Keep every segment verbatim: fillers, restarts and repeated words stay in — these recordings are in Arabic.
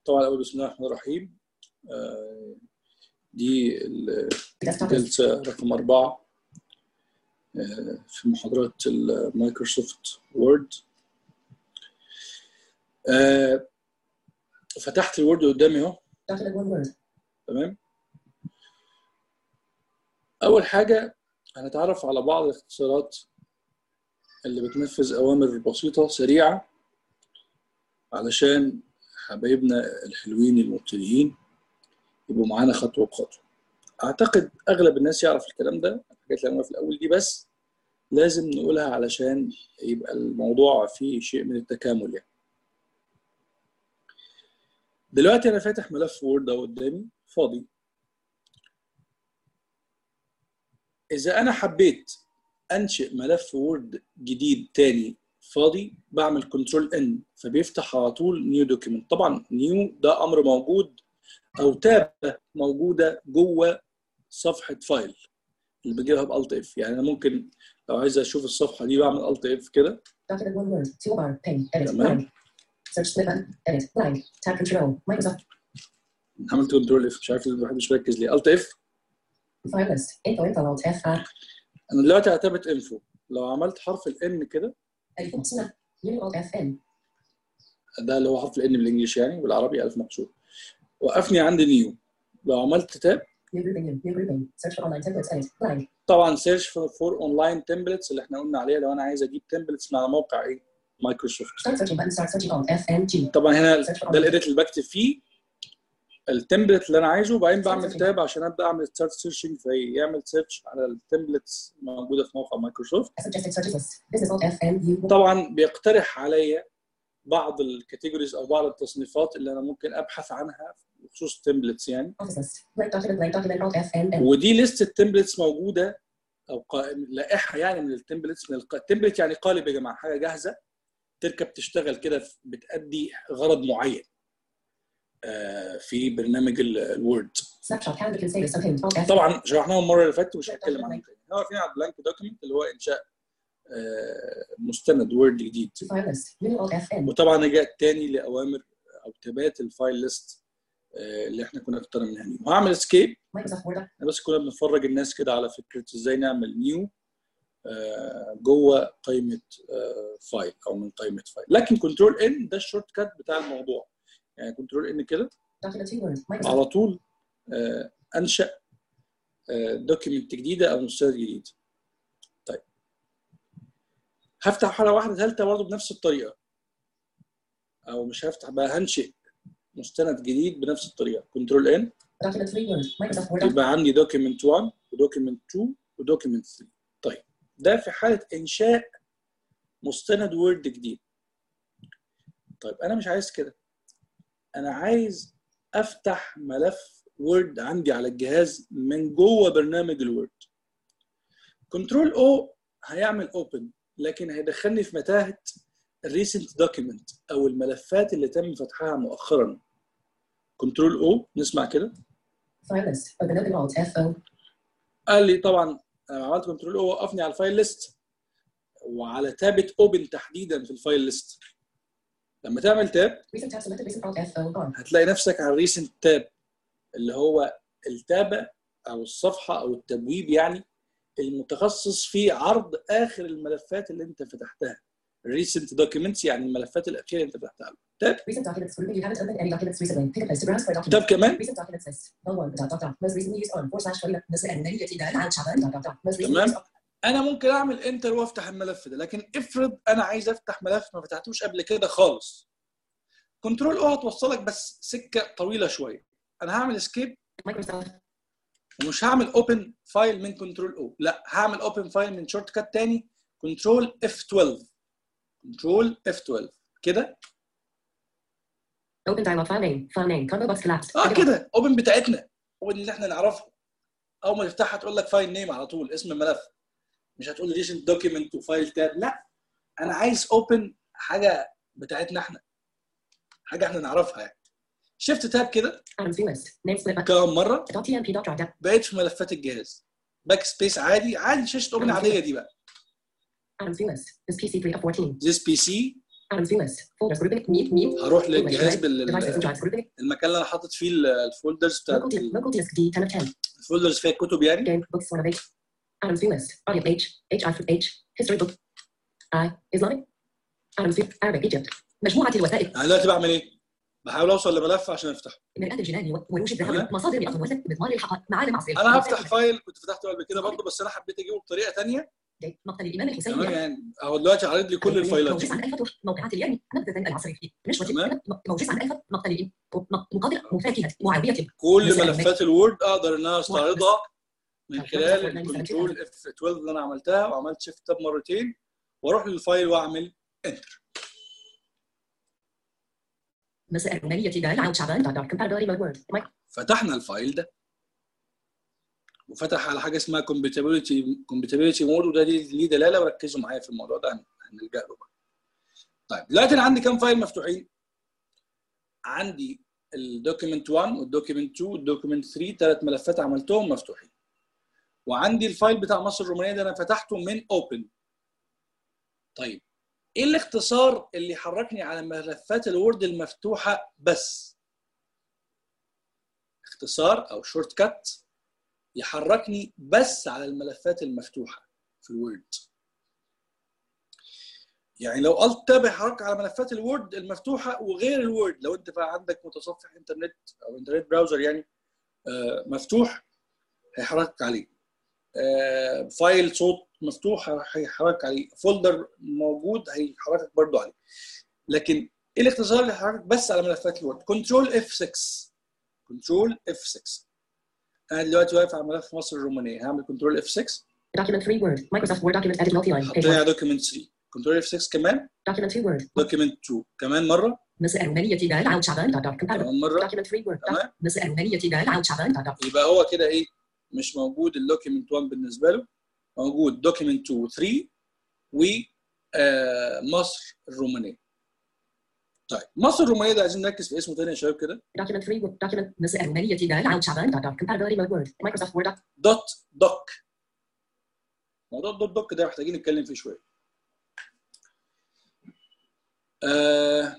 طبعا اول بسم الله الرحمن الرحيم. آه دي الجلسه رقم أربعة آه في محاضرات المايكروسوفت وورد. آه فتحت الوورد قدامي اهو. تمام. اول حاجه هنتعرف على بعض الاختصارات اللي بتنفذ اوامر بسيطه سريعه علشان حبايبنا الحلوين المبتدئين يبقوا معانا خطوه بخطوه. اعتقد اغلب الناس يعرف الكلام ده، الحاجات اللي انا في الاول دي بس لازم نقولها علشان يبقى الموضوع فيه شيء من التكامل. يعني دلوقتي انا فاتح ملف وورد اهو قدامي فاضي. اذا انا حبيت انشئ ملف وورد جديد تاني فاضي بعمل كنترول ان فبيفتح على طول نيو دوكيمنت. طبعا نيو ده امر موجود او تاب موجوده جوه صفحه فايل اللي بجيبها بالت اف. يعني انا ممكن لو عايز اشوف الصفحه دي بعمل الت اف كده. تمام. عملت كنترول اف، مش عارف الواحد مش مركز ليه. الت اف انا دلوقتي اعتبت انفو. لو عملت حرف الان كده ده اللي هو حرف الان بالانجلش يعني، بالعربي الف مكسور، وقفني عند نيو. لو عملت تاب طبعا سيرش فور اونلاين تمبلتس اللي احنا قلنا عليها. لو انا عايز اجيب تمبلتس من على موقع ايه مايكروسوفت. طبعا هنا ده الاديت اللي بكتب فيه التمبلت اللي انا عايزه، وبعدين بعمل تاب عشان ابدا اعمل ستارت سيرشنج فيعمل سيرش على التمبلتس الموجوده في موقع مايكروسوفت. طبعا بيقترح عليا بعض الكاتيجوريز او بعض التصنيفات اللي انا ممكن ابحث عنها بخصوص تمبلتس يعني. ودي ليست التمبلتس موجوده او لائحه يعني من التمبلتس. من التمبلت يعني قالب يا جماعه، حاجه جاهزه تركب تشتغل كده بتأدي غرض معين في برنامج الوورد. طبعا شرحناهم المره اللي فاتت ومش هتكلم عنهم تاني. احنا واقفين على البلانك دوكيمنت اللي هو انشاء مستند وورد جديد. وطبعا رجعت تاني لاوامر او تابات الفايل ليست اللي احنا كنا اخترنا منها نيو. وهعمل اسكيب. بس كنا بنفرج الناس كده على فكره ازاي نعمل نيو جوه قائمه فايل او من قائمه فايل. لكن كنترول ان ده الشورت كات بتاع الموضوع. يعني كنترول ان كده على طول انشا دوكيمنت جديده او مستند جديد. طيب هفتح حاله واحده ثالثه برضه بنفس الطريقه، او مش هفتح بقى، هنشئ مستند جديد بنفس الطريقه. كنترول ان يبقى عندي دوكيمنت واحد ودوكيمنت اتنين ودوكيمنت تلاتة. طيب ده في حاله انشاء مستند وورد جديد. طيب انا مش عايز كده، انا عايز افتح ملف وورد عندي على الجهاز من جوه برنامج الوورد. كنترول او هيعمل اوبن، لكن هيدخلني في متاهه الريسنت دوكيمنت او الملفات اللي تم فتحها مؤخرا. كنترول او نسمع كده. قال لي طبعا انا عملت كنترول او وقفني على الفايل ليست وعلى تابة اوبن تحديدا في الفايل ليست. لما تعمل تاب هتلاقي نفسك على الريسنت تاب اللي هو التابة او الصفحة او التبويب يعني المتخصص في عرض اخر الملفات اللي انت فتحتها. recent documents يعني الملفات الاخيره اللي انت فتحتها. تاب تاب كمان. تمام. انا ممكن اعمل انتر وافتح الملف ده، لكن افرض انا عايز افتح ملف ما فتحتوش قبل كده خالص. كنترول او هتوصلك بس سكه طويله شويه. انا هعمل اسكيب ومش هعمل اوبن فايل من كنترول او، لا هعمل اوبن فايل من شورت كات تاني كنترول اف اتناشر. كنترول اف اتناشر كده. اوبن دايلوج فايل نيم فايل نيم كومبو بوكس كولابس. اه كده اوبن بتاعتنا، اوبن اللي احنا نعرفها. اول ما تفتحها تقول لك فايل نيم على طول اسم الملف، مش هتقول لي ريسنت دوكيمنت وفايل تاب. لا انا عايز اوبن حاجه بتاعتنا احنا، حاجه احنا نعرفها يعني. شيفت تاب كده كم مره بقيت في ملفات الجهاز. باك سبيس عادي عادي، شاشه اوبن عاديه دي بقى. This P C three of fourteen. This بي سي Items view list. Folders grouping. Mute. Mute. هروح للجهاز بال Devices and drives grouping. المكان اللي انا حاطط فيه الفولدرز بتاعت Local disk. Local disk D ten of ten. الفولدرز فيها كتب يعني. Game books one of eight. Items view list. Audio H. H I H. History book. I. Islamic. Items view. Arabic Egypt. مجموعة الوثائق. انا دلوقتي بعمل ايه؟ بحاول اوصل لملف عشان افتحه. مرآة الجنان ونوش الذهب مصادر مئة وثلاثة مضمار الحقائق معالم عصر. انا هفتح فايل كنت فتحته قبل كده برضه بس انا حبيت اجيبه بطريقه ثانيه. مقتل الامام الحسين. تمام يعني اهو دلوقتي عارض لي كل الفايلات. موجز عن الفتح موقعات اليوم نبذة العصر فيه نشوة موجز عن الفتح مقتل الامام مقابل مفاكهة معاوية. كل ملفات الوورد اقدر ان انا استعرضها من خلال الكنترول اف اثنا عشر اللي انا عملتها وعملت شيفت تاب مرتين واروح للفايل واعمل انتر. مساء الرومانية دال عود شعبان دار كومباتبيلتي مود وورد. فتحنا الفايل ده وفتح على حاجه اسمها كومباتبيلتي كومباتبيلتي مود وده ليه دلاله وركزوا معايا في الموضوع ده هنلجا له بقى. طيب دلوقتي انا عندي كام فايل مفتوحين؟ عندي الدوكيمنت واحد والدوكيمنت اتنين والدوكيمنت تلاتة ثلاث ملفات عملتهم مفتوحين. وعندي الفايل بتاع مصر الرومانيه ده انا فتحته من اوبن. طيب ايه الاختصار اللي يحركني على ملفات الوورد المفتوحه بس؟ اختصار او شورت كات يحركني بس على الملفات المفتوحه في الوورد. يعني لو قلت تابع حركه على ملفات الوورد المفتوحه وغير الوورد، لو انت عندك متصفح انترنت او انترنت براوزر يعني مفتوح هيحركك عليه. فايل صوت مفتوح هيحركك عليه، فولدر موجود هيحركك برضو عليه. لكن ايه الاختصار اللي هيحركك بس على ملفات الوورد؟ كنترول اف ستة. كنترول اف ستة. انا دلوقتي واقف على ملف مصر الرومانيه هعمل كنترول اف ستة. Document three Word. Microsoft Word document edit multi-line. حطينا دوكيمنت ثلاثة. كنترول اف ستة كمان. Document two Word. دوكيمنت اتنين كمان مره. مساء الرومانية دال عود شعبان دار كومباتبيلتي. كمان مره. Document three Word. تمام. مساء الرومانية دال عود شعبان دار. يبقى هو كده ايه؟ مش موجود الدوكيمنت واحد بالنسبه له، موجود دوكيمنت اتنين تلاتة ومصر الرومانيه. طيب مصر الرومانيه ده عايزين نركز في اسمه تاني يا شباب كده. Document three Word. Document مساء الرومانية دال عود شعبان دار compatibility mode word. Microsoft Word. دوت دوك. موضوع الدوت دوك ده محتاجين نتكلم فيه شويه. آه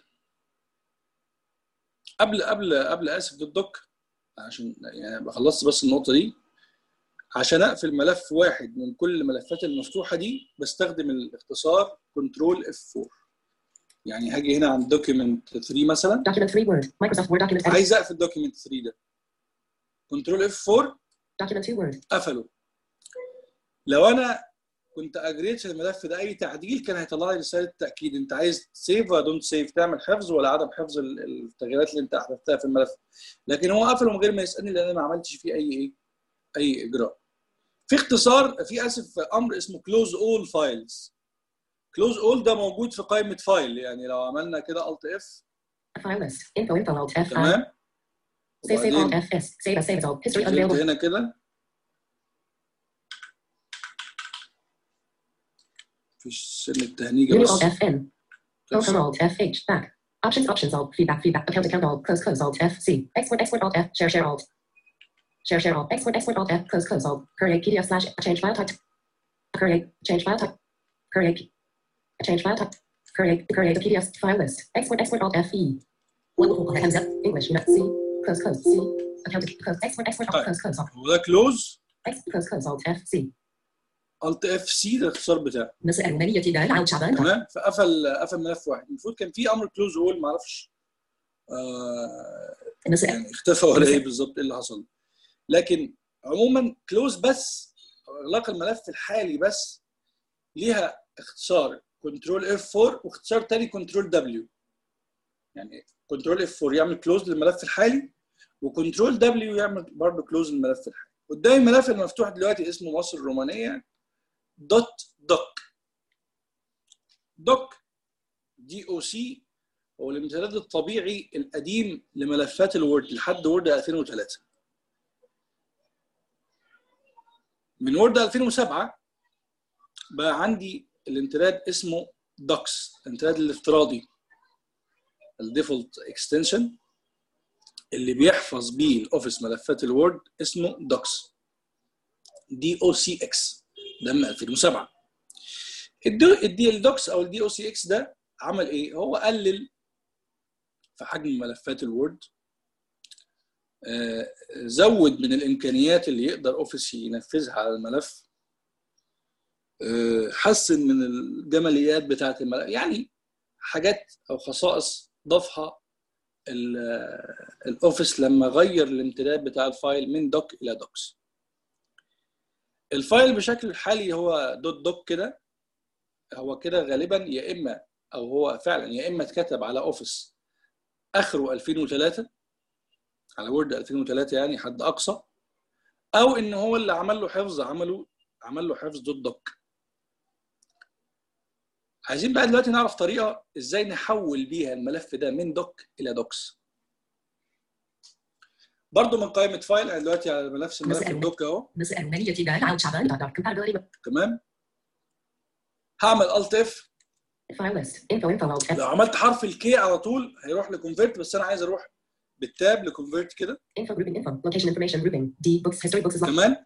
قبل قبل قبل اسف دوت دوك عشان يعني خلصت بس النقطه دي. عشان اقفل ملف واحد من كل الملفات المفتوحه دي بستخدم الاختصار كنترول اف أربعة. يعني هاجي هنا عند دوكيمنت تلاتة مثلا. Document three Word. Microsoft Word document. عايز اقفل دوكيمنت تلاتة ده. كنترول اف أربعة. Document two Word. قفله. لو انا كنت اجريت الملف ده اي تعديل كان هيطلع لي رساله تاكيد انت عايز سيف ولا دونت سيف، تعمل حفظ ولا عدم حفظ التغييرات اللي انت احدثتها في الملف. لكن هو قفله من غير ما يسالني لان انا ما عملتش فيه اي ايه اي اجراء. في اختصار في اسف امر اسمه كلوز اول فايلز. كلوز اول ده موجود في قائمه فايل، يعني لو عملنا كده الت اف File list. Info info alt F. تمام. Save save alt F S. Save as save as alt. History unavailable. هنا كده مفيش سن التهنيجه Menu بس. alt F N. Open alt F H. Back. Options options alt. Feedback feedback. Account account alt. Close close alt F C. Export export alt F. Share share alt. Share share alt. Export export alt F. Close close alt. Create P D F slash change file type. Create change file type. Create change file type. Create create a P D F file list. Export export alt F E. One Hamza English unit C. Close close C. Account close export export alt close close alt. وده كلوز. Close close alt F C. الت اف سي ده الاختصار بتاعه. مساء الرومانية دال عود شعبان. تمام. فقفل قفل ملف واحد. المفروض كان في امر كلوز اول ما اعرفش آه يعني اختفى ولا ايه بالظبط ايه اللي حصل. لكن عموما كلوز بس اغلاق الملف الحالي بس ليها اختصار كنترول اف أربعة واختصار تاني كنترول دبليو. يعني كنترول اف أربعة يعمل كلوز للملف الحالي وكنترول دبليو يعمل برضه كلوز للملف الحالي. قدامي الملف المفتوح دلوقتي اسمه مصر الرومانيه دوت دوك. دوك دي او سي هو الامتداد الطبيعي القديم لملفات الوورد لحد وورد ألفين وثلاثة. من وورد ألفين وسبعة بقى عندي الامتداد اسمه دوكس، الامتداد الافتراضي الديفولت اكستنشن اللي بيحفظ بيه الاوفيس ملفات الوورد اسمه دوكس دي او سي اكس. ده من ألفين وسبعة. الدي الدوكس او الدي او سي اكس ده عمل ايه؟ هو قلل في حجم ملفات الوورد، آه، زود من الامكانيات اللي يقدر اوفيس ينفذها على الملف، آه، حسن من الجماليات بتاعه الملف، يعني حاجات او خصائص ضافها الاوفيس لما غير الامتداد بتاع الفايل من دوك الى دوكس. الفايل بشكل الحالي هو دوت دوك كده، هو كده غالبا يا اما او هو فعلا يا اما اتكتب على اوفيس اخره ألفين وثلاثة، على وورد ألفين وثلاثة يعني حد اقصى، او ان هو اللي عمل له حفظ عمله عمل له حفظ دوت دوك. عايزين بقى دلوقتي نعرف طريقه ازاي نحول بيها الملف ده من دوك الى دوكس. برضه من قائمه فايل، انا دلوقتي على نفس الملف الدوك اهو. تمام. هعمل الت اف. لو عملت حرف الكي على طول هيروح لكونفيرت، بس انا عايز اروح بالتاب لكونفيرت كده. كمان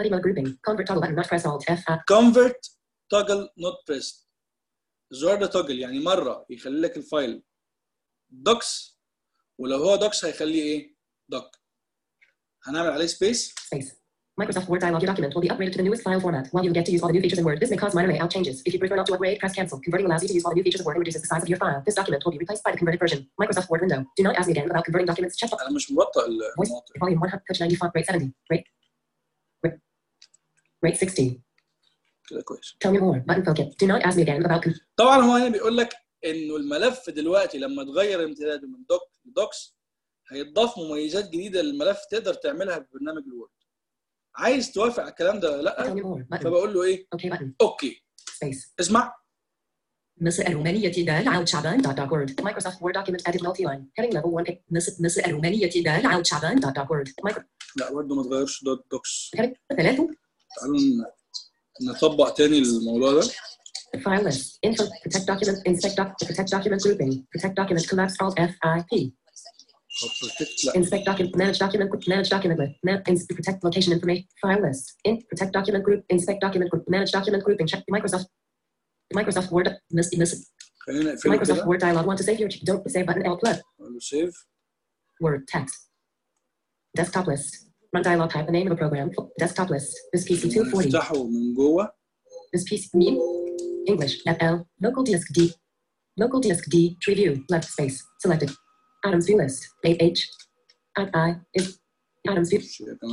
كونفيرت توجل نوت بريست. الزرار ده توجل يعني مره يخلي لك الفايل دوكس، ولو هو دوكس هيخليه ايه؟ دوك. هنعمل عليه سبيس. Microsoft Word dialog. Your document will be upgraded to the newest file format. While you get to use all the new features in Word, this may cause minor layout changes. If you prefer not to upgrade, press cancel. Converting allows you to use all the new features of Word and reduces the size of your file. This document will be replaced by the converted version. Microsoft Word window. Do not ask me again about converting documents. Check box. أنا مش مبطئ المناطق. Volume one, touch ninety font, rate seventy. Rate. Rate, rate sixty. كده كويس. Tell me more. Button focus. Do not ask me again about. طبعا هو هنا بيقول لك إنه الملف دلوقتي لما اتغير امتداده من دوك لدوكس هيتضاف مميزات جديدة للملف تقدر تعملها ببرنامج الوورد. عايز توافق على الكلام ده ولا لا؟ فبقول له ايه؟ اوكي بutton. اوكي. Space. اسمع. مصر الرومانية دال عود شعبان دوت دوك وورد. Microsoft Word document edit multi-line. Heading level one. مصر مصر الرومانية دال عود شعبان دوت دوك وورد. لا برضه ما تغيرش دوت دوكس. ثلاثة. تعالوا نطبق تاني الموضوع ده. File list. Info. Protect document. Inspect doc. Protect document grouping. Protect document collapse. Alt F I P. Inspect document, manage document group, manage document with, man, protect location information, file list, in, protect document group, inspect document group, manage document grouping, check Microsoft, Microsoft Word, miss, miss, Microsoft Word dialog, want to save your, don't save button, L plus. Save. Word, text, desktop list, run dialog, type the name of a program, desktop list, this P C two forty. افتحه من جوه. This P C, mean, English, F L, local disk D, local disk D, tree view, left space, selected. Items view list. H. I. I. Is. Items view.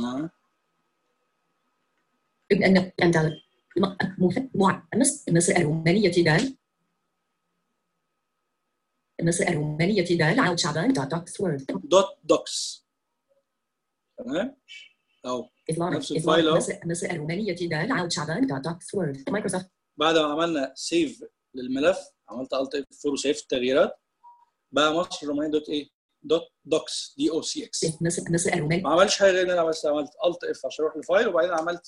ابن أن أن مفت مع مس مس الرومانية دال مس الرومانية دال عود شعبان دوت دوكس وورد دوت دوكس. تمام. أو نفس الفايل أهو. مس مس الرومانية دال عود شعبان دوت دوكس وورد. مايكروسوفت. بعد ما عملنا سيف للملف عملت الت اف اربعة وسيف التغييرات بقى مصر الرومانية دوت ايه؟ دوت دوكس دي او سي اكس. ما عملش حاجه غير ان انا بس عملت الت اف عشان اروح للفايل، وبعدين عملت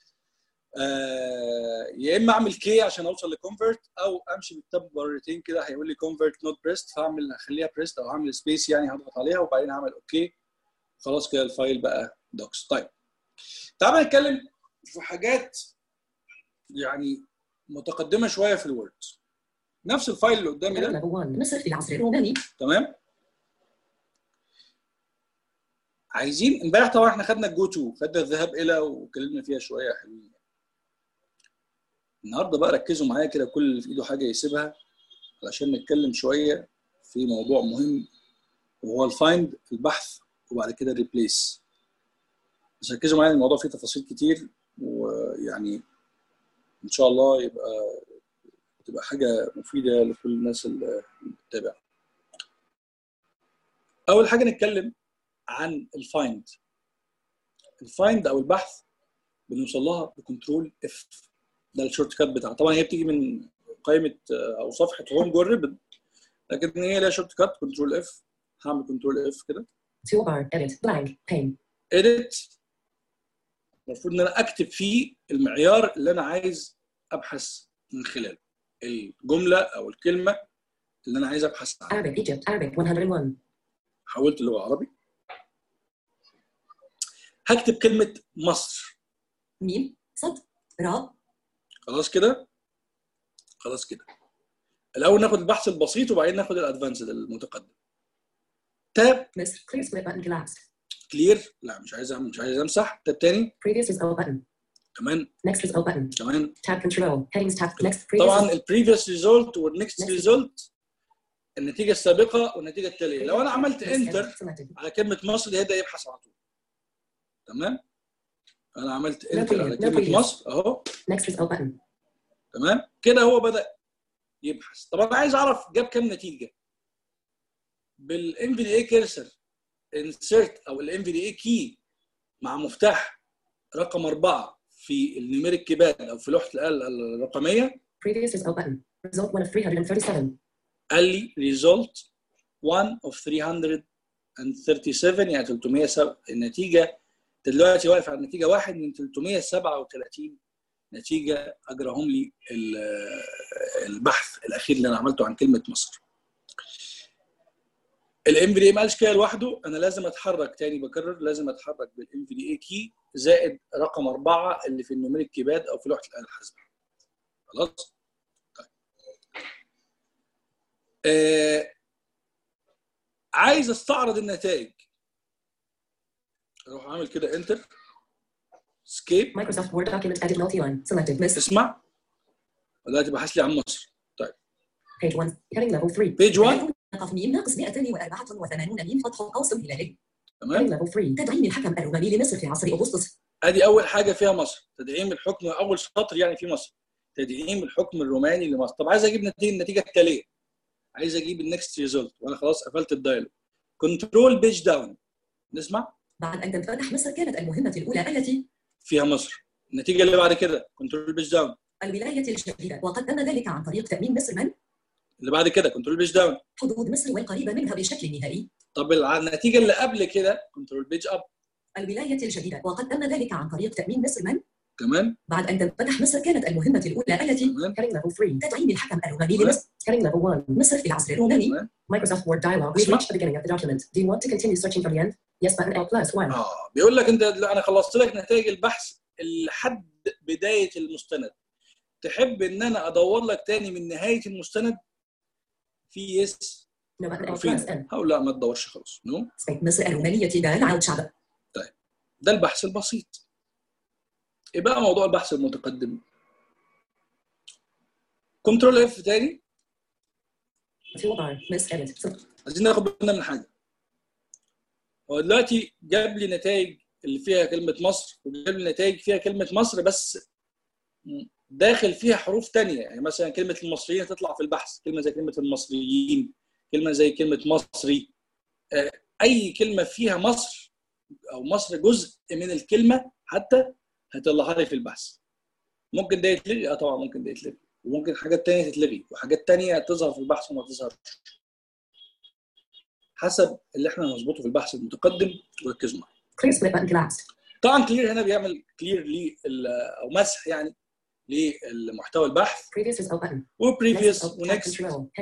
آه يا اما اعمل كي عشان اوصل لكونفرت، او امشي بالتاب مرتين كده هيقول لي كونفرت نوت بريست، فاعمل هخليها بريست او هعمل سبيس يعني هضغط عليها وبعدين هعمل اوكي. خلاص كده الفايل بقى دوكس. طيب تعالى نتكلم في حاجات يعني متقدمه شويه في الوورد. نفس الفايل اللي قدامي ده مصر في العصر الروماني. تمام. عايزين امبارح طبعا احنا خدنا الجو تو، خدنا الذهاب الى واتكلمنا فيها شويه حلوين. النهارده بقى ركزوا معايا كده، كل اللي في ايده حاجه يسيبها علشان نتكلم شويه في موضوع مهم وهو الفايند، البحث، وبعد كده الريبليس. بس ركزوا معايا، الموضوع فيه تفاصيل كتير ويعني ان شاء الله يبقى تبقى حاجه مفيده لكل الناس اللي بتتابع. اول حاجه نتكلم عن الفايند. الفايند او البحث بنوصل لها بكنترول اف، ده الشورت كات بتاعها. طبعا هي بتيجي من قائمه او صفحه هوم جوه الريبن، لكن هي لها شورت كات كنترول اف. هعمل كنترول اف كده. تول بار اديت بلانك بين اديت المفروض ان انا اكتب فيه المعيار اللي انا عايز ابحث من خلاله، الجمله او الكلمه اللي انا عايز ابحث عنها. Arabic Egypt Arabic مية وواحد. حولت اللغه عربي. هكتب كلمة مصر. ميم صاد راء. خلاص كده؟ خلاص كده. الاول ناخد البحث البسيط وبعدين ناخد الادفانسد المتقدم. تاب clear split button collapsed. كلير، لا مش عايز مش عايز امسح. تاب تاني Previous result button. كمان Next result button. كمان Tab control. Headings tab. Next previous. طبعا البريفيوس ريزولت والنكست Next. ريزولت النتيجه السابقه والنتيجه التاليه. لو انا عملت Next انتر edit selected. على كلمه مصر هيبدا يبحث على طول. تمام؟ انا عملت No انتر على previous. No كلمه previous. مصر اهو. Next result button. تمام؟ كده هو بدا يبحث. طب انا عايز اعرف جاب كام نتيجه. بالام في دي اي كيرسر انسيرت او الام في دي اي كي مع مفتاح رقم أربعة في النيوميريك كيباد او في لوحه الآلة الرقميه. Previous result button. Result one of three hundred thirty-seven. قال لي result one of three hundred thirty-seven يعني ثلاثمية وسبعة. النتيجه دلوقتي واقف على النتيجه واحد من ثلاثمية وسبعة وثلاثين نتيجه اجراهم لي البحث الاخير اللي انا عملته عن كلمه مصر. الام في دي اي ما قالش كده لوحده، انا لازم اتحرك تاني، بكرر لازم اتحرك بالام في دي اي كي زائد رقم أربعة اللي في النيوميريك كيباد او في لوحه الآلة الحاسبه. خلاص؟ طيب. آه عايز استعرض النتائج. اروح اعمل كده انتر سكيب. Microsoft Word document edit multi-line. Selected list. اسمع دلوقتي بحث لي عن مصر. طيب Page one. Heading level three. بيج واحد. قاف ميم ناقص مئتين وأربعة وثمانين ميم فتح قوس هلالي. تمام. Heading level three. تدعيم الحكم الروماني لمصر في عصر أغسطس. ادي اول حاجه فيها مصر، تدعيم الحكم، اول سطر يعني في مصر، تدعيم الحكم الروماني لمصر. طب عايز اجيب نتيجه النتيجه التاليه، عايز اجيب النكست ريزولت وانا خلاص قفلت الدايلوج. كنترول بيج داون. نسمع. بعد أن تنفتح مصر كانت المهمة الأولى التي فيها مصر. النتيجه اللي بعد كده كنترول بيج داون. الولاية الجديدة، وقد تم ذلك عن طريق تأمين مصر من اللي بعد كده كنترول بيج داون. حدود مصر والقريبة منها بشكل نهائي. طب النتيجه اللي قبل كده كنترول بيج اب. الولاية الجديدة، وقد تم ذلك عن طريق تأمين مصر من كمان بعد أن تنفتح مصر كانت المهمة الأولى التي كمان level three. تدعيم الحكم الروماني لمصر. level one. مصر في العصر الروماني. كمان. Microsoft Word dialog. We've reached the beginning of the document. Do you want to continue searching from the end? Yes button L plus one. اه بيقول لك انت انا خلصت لك نتائج البحث لحد بدايه المستند. تحب ان انا ادور لك تاني من نهايه المستند؟ في يس No button L وفي plus N. هقول لا ما تدورش خلاص. نو. مصر الرومانية دال على الشعب. طيب ده البحث البسيط. ايه بقى موضوع البحث المتقدم؟ كنترول اف تاني. عايزين ناخد بالنا من حاجه. هو دلوقتي جاب لي نتائج اللي فيها كلمه مصر وجاب لي نتائج فيها كلمه مصر بس داخل فيها حروف تانية، يعني مثلا كلمه المصريين تطلع في البحث، كلمه زي كلمه المصريين، كلمه زي كلمه مصري، اي كلمه فيها مصر او مصر جزء من الكلمه حتى هيطلعها لي في البحث. ممكن ده يتلغي، اه طبعا ممكن ده يتلغي، وممكن حاجات تانية تتلغي وحاجات تانية تظهر في البحث وما تظهرش حسب اللي احنا هنظبطه في البحث المتقدم. وركزوا معايا. طبعا كلير هنا بيعمل كلير لي او مسح يعني للمحتوى البحث. وبريفيوس ونكست.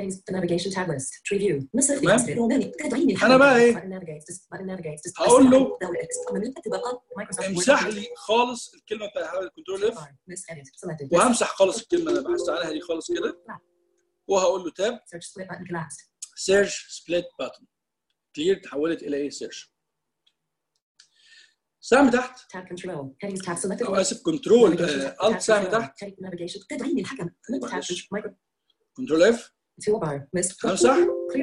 انا بقى ايه؟ هقول له امسح لي خالص الكلمه بتاعت الكنترول اف، وهمسح خالص الكلمه اللي انا بحثت عنها دي خالص كده، وهقول له تاب سيرش سبليت باتن. كلير تحولت الى ايه؟ سيرش. سهم تحت او اسف كنترول الت سهم تحت تدعيم الحكم. كنترول اف امسح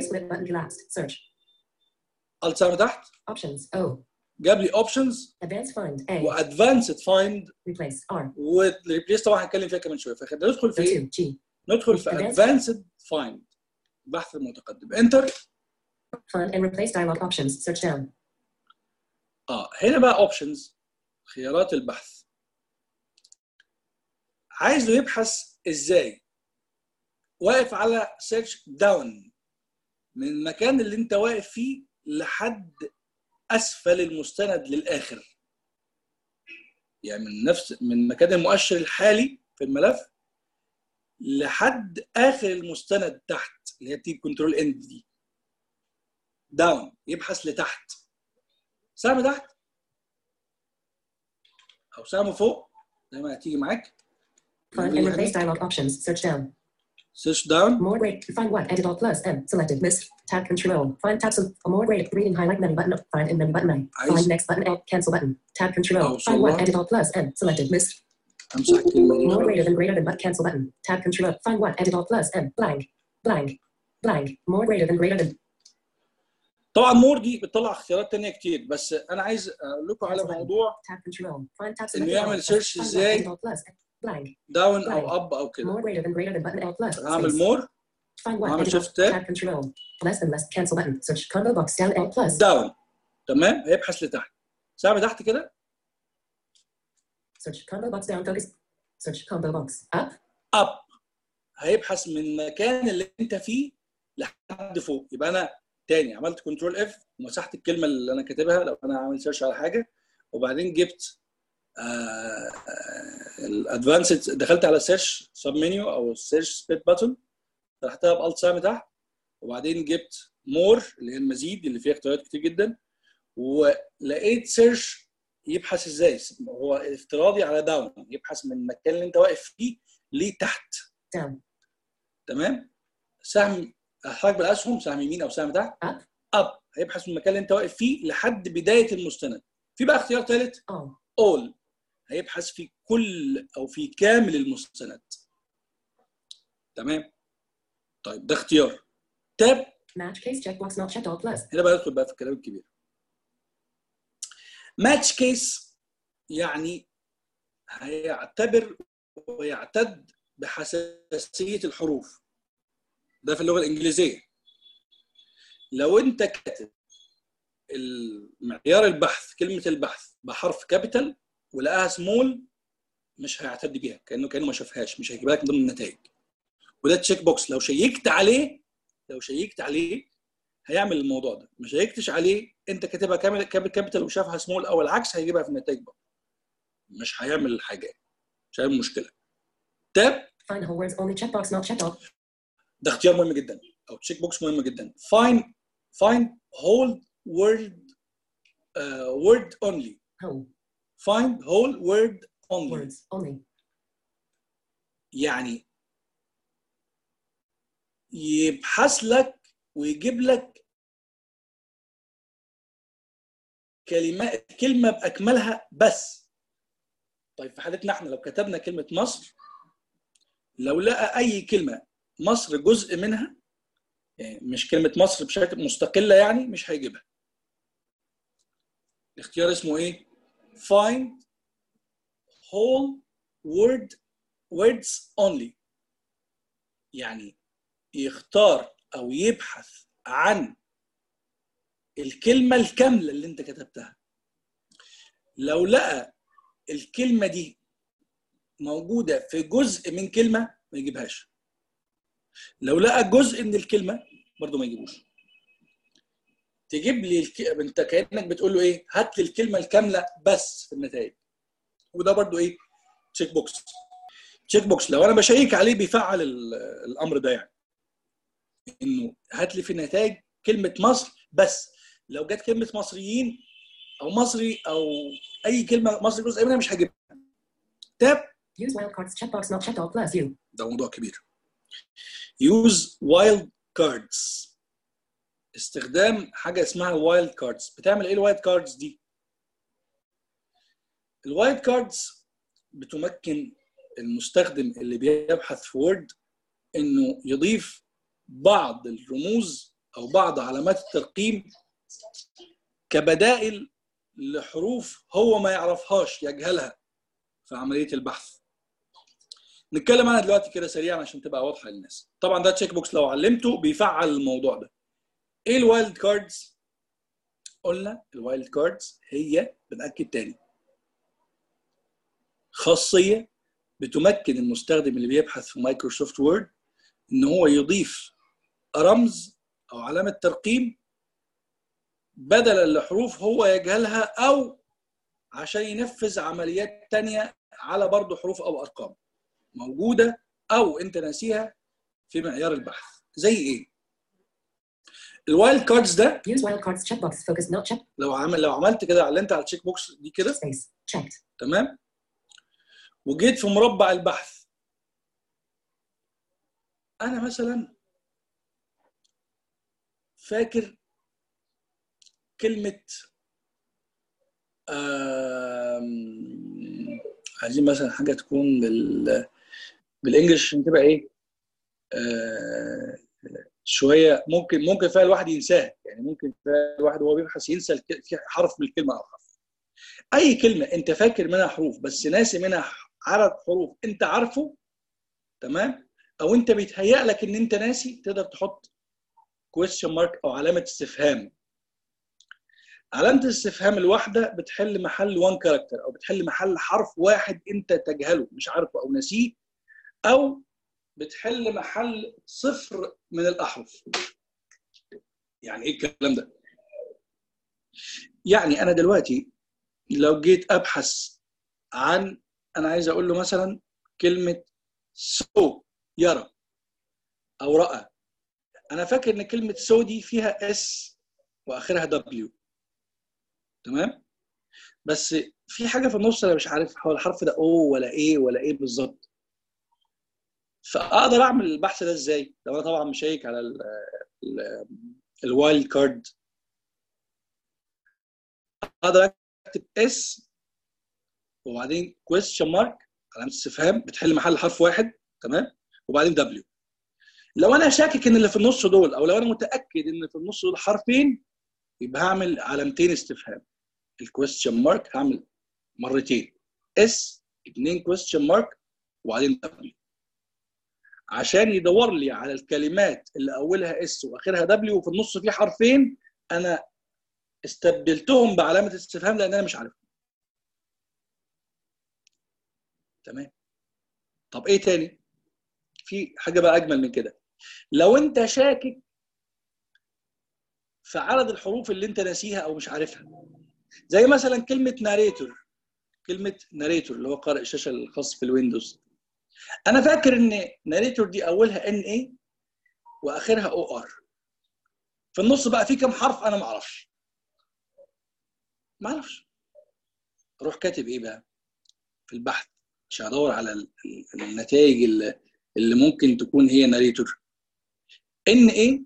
الت سهم تحت جاب لي اوبشنز وادفانسد فايند وريبليس طبعا هنتكلم فيها كمان شويه. فخلينا ندخل في ايه؟ ندخل في ادفانسد فايند البحث المتقدم. انتر find and replace dialog options search down. اه هنا بقى اوبشنز خيارات البحث. عايزه يبحث ازاي؟ واقف على سيرش داون من المكان اللي انت واقف فيه لحد اسفل المستند للاخر، يعني من نفس من مكان المؤشر الحالي في الملف لحد اخر المستند تحت اللي هي بتيجي كنترول اند دي. داون يبحث لتحت، سهم تحت او سهم فوق زي ما هتيجي معاك. find and replace dialog options search down. search down. More rate. Find what? Edit Alt plus M. Selected. Missed. Tab control. Find tabs. A more rate. Reading highlight menu button. Find in menu button. Find next button. Alt. Cancel button. Tab control. Find what? Edit Alt plus M. Selected. Missed. امسح الكلمه دي. More greater than greater than but cancel button. Tab control. Find what? Edit Alt plus M. Blank. Blank. Blank. More greater than greater than. طبعا مور دي بتطلع اختيارات تانية كتير، بس انا عايز اقول لكم على موضوع انه يعمل سيرش ازاي داون او اب او كده. هعمل مور وهعمل شيفت تاب داون. تمام، هيبحث لتحت. ساعة تحت كده search combo box down focus search combo box up up هيبحث من المكان اللي انت فيه لحد فوق. يبقى انا تاني عملت كنترول اف ومسحت الكلمه اللي انا كاتبها لو انا عامل سيرش على حاجه، وبعدين جبت الادفانسد، دخلت على سيرش سب منيو او سيرش سبيت باتون، فتحتها بالت سهم تحت، وبعدين جبت مور اللي هي المزيد اللي فيها اختيارات كتير جدا، ولقيت سيرش يبحث ازاي. هو افتراضي على داون، يبحث من المكان اللي انت واقف فيه لتحت. down تمام. سهم حرك بالاسهم، سهم يمين او سهم تحت. up اب هيبحث من المكان اللي انت واقف فيه لحد بدايه المستند. في بقى اختيار ثالث all all هيبحث في كل او في كامل المستند. تمام. طيب ده اختيار. تاب match case checkbox not checked all plus هنا بقى ندخل بقى في الكلام الكبير. ماتش كيس يعني هيعتبر ويعتد بحساسيه الحروف. ده في اللغه الانجليزيه. لو انت كاتب معيار البحث كلمه البحث بحرف كابيتال ولقاها سمول مش هيعتد بيها، كانه كانه ما شافهاش، مش هيجيبها لك من ضمن النتائج. وده تشيك بوكس لو شيكت عليه لو شيكت عليه هيعمل الموضوع ده. ما شيكتش عليه انت كاتبها كامل كابيتال وشافها سمول او العكس هيجيبها في النتائج بقى. مش هيعمل حاجه، مش هيعمل مشكله. تاب find whole words only checkbox not checked all ده اختيار مهم جدا او تشيك بوكس مهم جدا. find find whole word uh, word only whole find whole word only words only يعني يبحث لك ويجيب لك كلمات كلمه باكملها بس. طيب في حالتنا احنا لو كتبنا كلمه مصر، لو لقى اي كلمه مصر جزء منها، يعني مش كلمه مصر بشكل مستقله، يعني مش هيجيبها. الاختيار اسمه ايه؟ find whole word words only، يعني يختار او يبحث عن الكلمه الكامله اللي انت كتبتها. لو لقى الكلمه دي موجوده في جزء من كلمه ما يجيبهاش. لو لقى جزء من الكلمه برضه ما يجيبوش. تجيب لي الك... انت كانك بتقول له ايه؟ هات لي الكلمه الكامله بس في النتائج. وده برضه ايه؟ تشيك بوكس. تشيك بوكس لو انا بشيك عليه بيفعل الامر ده، يعني انه هات لي في النتائج كلمه مصر بس. لو جت كلمه مصريين او مصري او اي كلمه مصري جزء منها مش هجيبها. تاب use wild cards checkbox not checked all plus you ده موضوع كبير. use wild cards استخدام حاجه اسمها wild cards. بتعمل ايه الوايلد كاردز دي؟ الوايلد كاردز بتمكن المستخدم اللي بيبحث في وورد انه يضيف بعض الرموز او بعض علامات الترقيم كبدائل لحروف هو ما يعرفهاش، يجهلها في عمليه البحث. نتكلم عنها دلوقتي كده سريعا عشان تبقى واضحه للناس. طبعا ده تشيك بوكس لو علمته بيفعل الموضوع ده. ايه الوايلد كاردز؟ قلنا الوايلد كاردز هي، بنأكد تاني، خاصيه بتمكن المستخدم اللي بيبحث في مايكروسوفت وورد ان هو يضيف رمز او علامه ترقيم بدلا لحروف هو يجهلها، او عشان ينفذ عمليات تانية على برضه حروف او ارقام موجوده او انت ناسيها في معيار البحث. زي ايه؟ الوايلد كاردز ده use wild cards checkbox focus not checked لو عمل لو عملت كده علمت على التشيك بوكس دي كده space checked تمام، وجيت في مربع البحث انا مثلا فاكر كلمه عايزين مثلا حاجه تكون بال بالانجلش عشان تبقى ايه آه شويه ممكن ممكن فيها الواحد ينساها، يعني ممكن فيها الواحد وهو بيبحث ينسى في حرف من الكلمه او حرف. اي كلمه انت فاكر منها حروف بس ناسي منها عدد حروف انت عارفه، تمام، او انت بيتهيأ لك ان انت ناسي، تقدر تحط question mark او علامه استفهام. علامه الاستفهام الواحده بتحل محل وان كاركتر، او بتحل محل حرف واحد انت تجهله مش عارفه او ناسيه، او بتحل محل صفر من الاحرف. يعني ايه الكلام ده؟ يعني انا دلوقتي لو جيت ابحث عن، انا عايز اقول له مثلا كلمه سو، يرى او راى، انا فاكر ان كلمه سو دي فيها اس واخرها دبليو، تمام، بس في حاجه في النص انا مش عارف هو الحرف ده او ولا ايه ولا ايه بالظبط. فاقدر اعمل البحث ده ازاي؟ لو انا طبعا مشيك على الوايلد كارد، اقدر اكتب اس وبعدين كويستشن مارك علامه استفهام بتحل محل حرف واحد، تمام، وبعدين دبليو. لو انا شاكك ان اللي في النص دول، او لو انا متاكد ان في النص دول حرفين، يبقى هعمل علامتين استفهام. الكويستشن مارك هعمل مرتين، اس اثنين كويستشن مارك وبعدين دبليو، عشان يدور لي على الكلمات اللي اولها اس واخرها دبليو وفي النص في حرفين انا استبدلتهم بعلامه استفهام لان انا مش عارفهم. تمام. طب ايه تاني؟ في حاجه بقى اجمل من كده. لو انت شاكك في عدد الحروف اللي انت ناسيها او مش عارفها، زي مثلا كلمه ناريتور، كلمه ناريتور اللي هو قارئ الشاشه الخاص في الويندوز، انا فاكر ان ناريتور دي اولها ان اي واخرها او ار، في النص بقى في كام حرف انا ما اعرفش ما اعرفش اروح كاتب ايه بقى في البحث عشان ادور على النتائج اللي, اللي ممكن تكون هي ناريتور. ان اي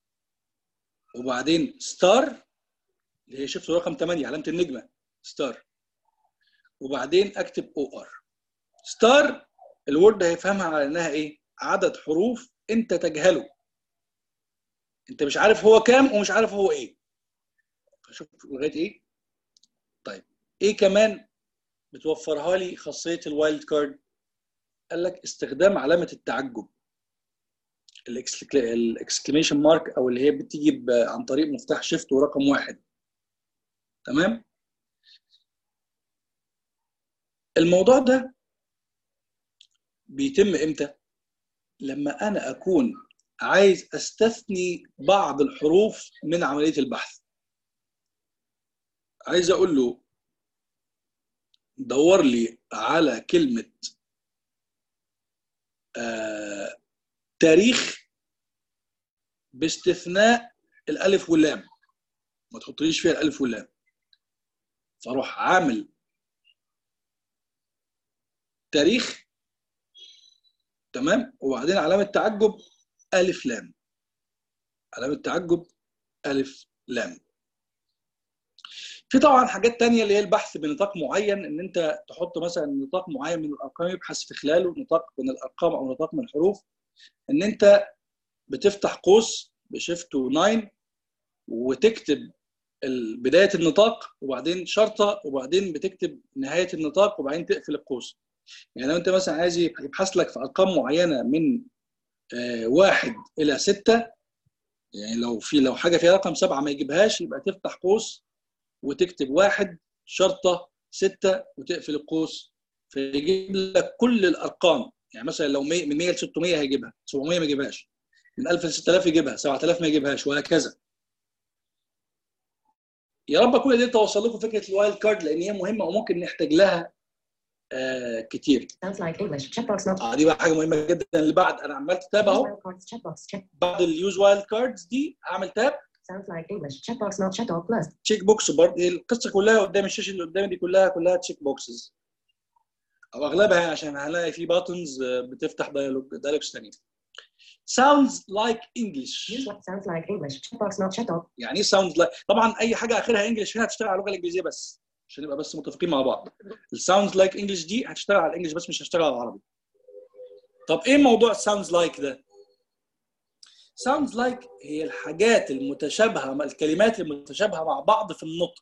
وبعدين ستار اللي هي شفت رقم ثمانية علامه النجمه ستار، وبعدين اكتب او ار. ستار الورد هيفهمها على انها ايه؟ عدد حروف انت تجهله، انت مش عارف هو كام ومش عارف هو ايه. فشوف لغايه ايه. طيب ايه كمان بتوفرها لي خاصيه الوايلد كارد؟ قال لك استخدام علامه التعجب، الاكسكليميشن مارك، او اللي هي بتيجي عن طريق مفتاح شيفت ورقم واحد، تمام. الموضوع ده بيتم امتى؟ لما انا اكون عايز استثني بعض الحروف من عمليه البحث. عايز اقول له دور لي على كلمه آه تاريخ باستثناء الالف واللام، ما تحطليش فيها الالف واللام. فاروح عامل تاريخ، تمام، وبعدين علامه تعجب الف لام، علامه تعجب الف لام. في طبعا حاجات تانية اللي هي البحث بنطاق معين، ان انت تحط مثلا نطاق معين من الارقام يبحث في خلاله، نطاق من الارقام او نطاق من الحروف، ان انت بتفتح قوس بشيفت وتسعة وتكتب بدايه النطاق وبعدين شرطه وبعدين بتكتب نهايه النطاق وبعدين تقفل القوس. يعني لو انت مثلا عايز يبحث لك في ارقام معينه من آه واحد الى ستة، يعني لو في لو حاجه فيها رقم سبعه ما يجيبهاش، يبقى تفتح قوس وتكتب واحد شرطه ستة وتقفل القوس فيجيب لك كل الارقام. يعني مثلا لو من مية ل ستمية هيجيبها، سبعمية ما يجيبهاش، من ألف ل ستة آلاف يجيبها، سبعة آلاف ما يجيبهاش، وهكذا. يا رب اكون قدرت اوصل لكم فكره الوايلد كارد لان هي مهمه وممكن نحتاج لها آه كتير. اه دي بقى حاجه مهمه جدا. اللي بعد انا عملت تاب اهو، بعد اليوز وايلد كاردز دي اعمل تاب تشيك بوكس. برضه القصه كلها قدام الشاشه اللي قدامي دي كلها كلها تشيك بوكسز او اغلبها، عشان هلاقي في باتنز بتفتح دايلوج دايلوجز ثانيه. sounds like English. Use what sounds like English. Checkbox not checked off. يعني ايه sounds like؟ طبعا اي حاجه اخرها انجلش هنا هتشتغل على اللغه الانجليزيه بس، عشان نبقى بس متفقين مع بعض. الساوندز لايك انجلش دي هتشتغل على الانجليش بس مش هتشتغل على العربي. طب ايه موضوع sounds like ده؟ sounds like هي الحاجات المتشابهه، الكلمات المتشابهه مع بعض في النطق،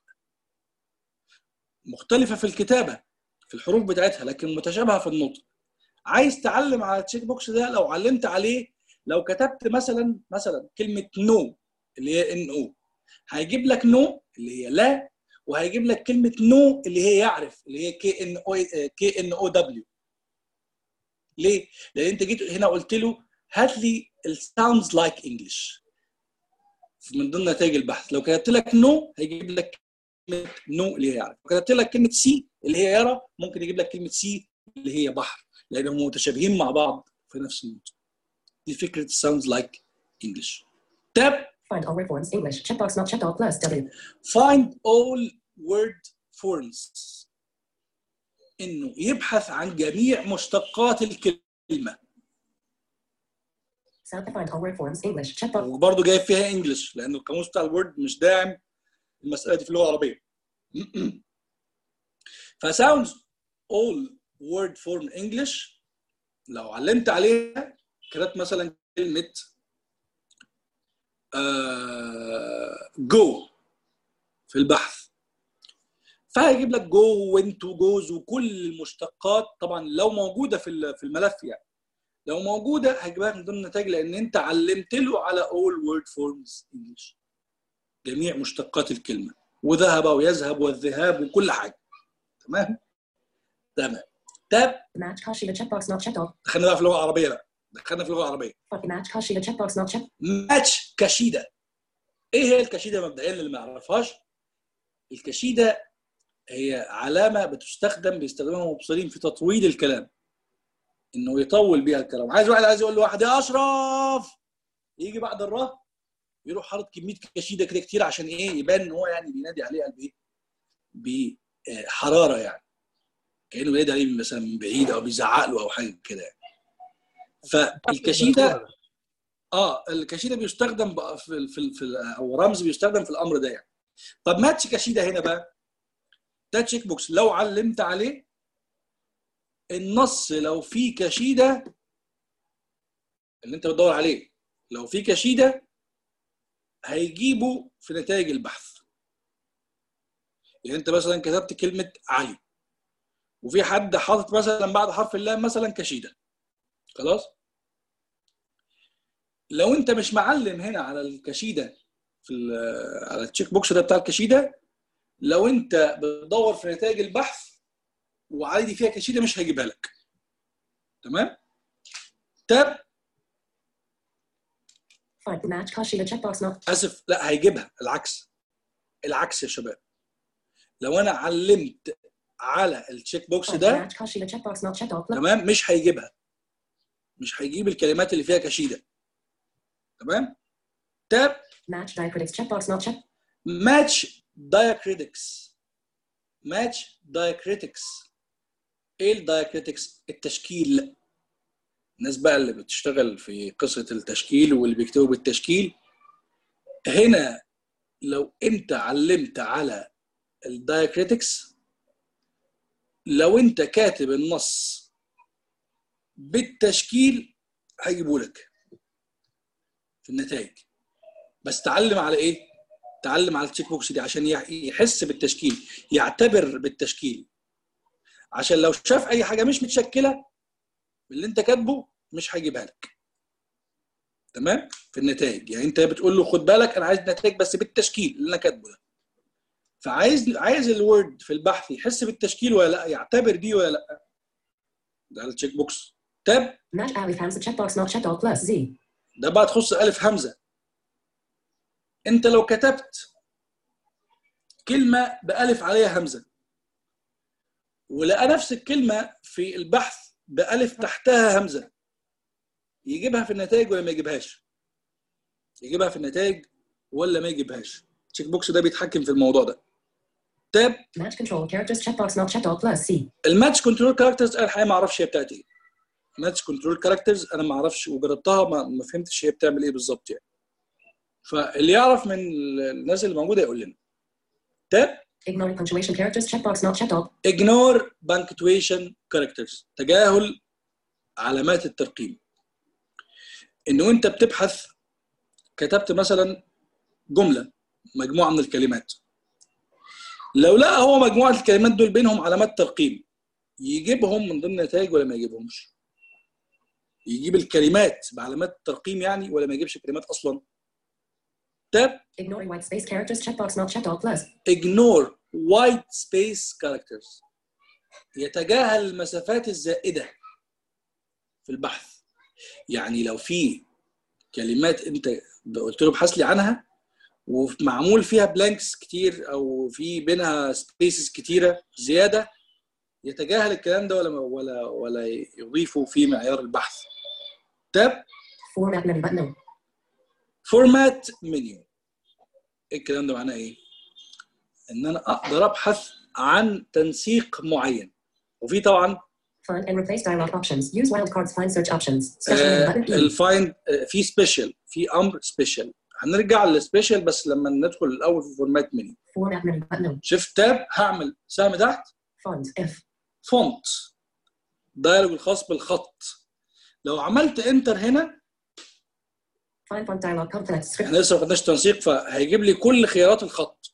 مختلفه في الكتابه في الحروف بتاعتها لكن متشابهه في النطق. عايز تعلم على التشيك بوكس ده، لو علمت عليه، لو كتبت مثلا مثلا كلمه نو اللي هي ان او، هيجيب لك نو اللي هي لا، وهيجيب لك كلمه نو اللي هي يعرف اللي هي كي ان او كي ان او دبليو. ليه؟ لان انت جيت هنا قلت له هات لي الساوندز لايك انجلش من ضمن نتائج البحث. لو كتبت لك نو هيجيب لك كلمه نو اللي هي يعرف، لو كتبت لك كلمه سي اللي هي يرى ممكن يجيب لك كلمه سي اللي هي بحر، لانهم متشابهين مع بعض في نفس النطق. دي فكره الساوندز لايك انجلش. تاب Find all word forms English. Checkbox not checked off plus W. find all word forms. انه يبحث عن جميع مشتقات الكلمه. Sound to find all word forms English. Checkbox. وبرضه جايب فيها انجلش لان القاموس بتاع الوورد مش داعم المساله دي في اللغه العربيه. فساوندز all word form English لو علمت عليها كتبت مثلا كلمه جو في البحث، فهيجيب لك جو وانتو جوز وكل المشتقات طبعا لو موجوده في في الملف، يعني لو موجوده هيجيبها من ضمن النتائج لان انت علمت له على all word forms English جميع مشتقات الكلمه، وذهب ويذهب والذهاب وكل حاجه. تمام تمام. تاب Match call sheet checkbox not checked off. دخلنا بقى في اللغه العربيه بقى دخلنا في اللغه العربيه. Match call sheet checkbox not checked. ماتش كشيده. ايه هي الكشيده مبدئيا اللي ما يعرفهاش؟ الكشيده هي علامه بتستخدم بيستخدمها المبصرين في تطويل الكلام، انه يطول بيها الكلام. عايز واحد عايز يقول لواحد يا اشرف، يجي بعد الراء يروح حاطط كميه كشيده كده كتير عشان ايه؟ يبان ان هو يعني بينادي عليه بايه؟ بحراره، يعني كانه بينادي عليه مثلا من بعيد او بيزعق له او حاجه كده يعني. فالكشيده اه الكشيده بيستخدم بقى في في, في او رمز بيستخدم في الامر ده يعني. طب ماتش كشيده هنا بقى ده تشيك بوكس لو علمت عليه النص، لو في كشيده اللي انت بتدور عليه لو في كشيده هيجيبه في نتائج البحث. يعني انت مثلا كتبت كلمه علي وفي حد حاطط مثلا بعد حرف اللام مثلا كشيده، خلاص لو انت مش معلم هنا على الكشيده في على التشيك بوكس ده بتاع الكشيده، لو انت بتدور في نتائج البحث وعلي دي فيها كشيده مش هيجيبها لك. تمام. تاب اسف لا هيجيبها العكس. العكس يا شباب، لو انا علمت على التشيك بوكس ده تمام مش هيجيبها، مش هيجيب الكلمات اللي فيها كشيده. تمام. تاب match diacritics checkbox not checked. match diacritics match diacritics ايه الدايكريتكس؟ التشكيل. الناس بقى اللي بتشتغل في قصه التشكيل واللي بيكتبوا بالتشكيل، هنا لو انت علمت على الدايكريتكس، لو انت كاتب النص بالتشكيل هيجيبوا لك في النتائج. بس تعلم على ايه؟ تعلم على التشيك بوكس دي عشان يحس بالتشكيل، يعتبر بالتشكيل، عشان لو شاف اي حاجه مش متشكله باللي انت كاتبه مش هيجيبها لك. تمام؟ في النتائج، يعني انت بتقول له خد بالك انا عايز نتائج بس بالتشكيل اللي انا كاتبه ده. فعايز عايز الوورد في البحث يحس بالتشكيل ولا لا، يعتبر بيه ولا لا. ده التشيك بوكس. تاب match alif همزه check box not checked all plus z. ده بقى تخص الف همزه. انت لو كتبت كلمه بالف عليها همزه ولقى نفس الكلمه في البحث بالف تحتها همزه، يجيبها في النتائج ولا ما يجيبهاش؟ يجيبها في النتائج ولا ما يجيبهاش؟ التشيك بوكس ده بيتحكم في الموضوع ده. تاب match control characters check box not checked all plus c. الماتش كنترول كاركترز انا الحقيقه ما اعرفش هي بتاعت ايه. ماتش كنترول كاركترز انا ما اعرفش وجربتها ما, ما فهمتش هي بتعمل ايه بالظبط يعني. فاللي يعرف من الناس اللي موجوده يقول لنا. تاب Ignore punctuation characters checkbox not checked all. ignore punctuation characters تجاهل علامات الترقيم. انه انت بتبحث كتبت مثلا جمله مجموعه من الكلمات، لو لقى هو مجموعه الكلمات دول بينهم علامات ترقيم يجيبهم من ضمن النتائج ولا ما يجيبهمش؟ يجيب الكلمات بعلامات الترقيم يعني ولا ما يجيبش كلمات اصلا؟ تاب Ignoring white space characters checkbox not checked all plus. ignore white space characters يتجاهل المسافات الزائده في البحث. يعني لو في كلمات انت قلت له ابحث لي عنها ومعمول فيها بلانكس كتير او في بينها سبيسز كتيره زياده يتجاهل الكلام ده ولا ولا ولا يضيفه في معيار البحث. تاب Format menu button. فورمات منيو. ايه الكلام ده معناه ايه؟ ان انا اقدر ابحث عن تنسيق معين وفي طبعا Find and replace dialog options. Use wildcards find search options. Special menu button E. الفايند في سبيشال في امر سبيشال. هنرجع للسبيشال بس لما ندخل الاول في فورمات منيو. Format menu button. شيفت تاب هعمل سهم تحت Font F. فونت دايلوج الخاص بالخط. لو عملت انتر هنا Find font dialog complex script. احنا لسه ما خدناش تنسيق فهيجيب لي كل خيارات الخط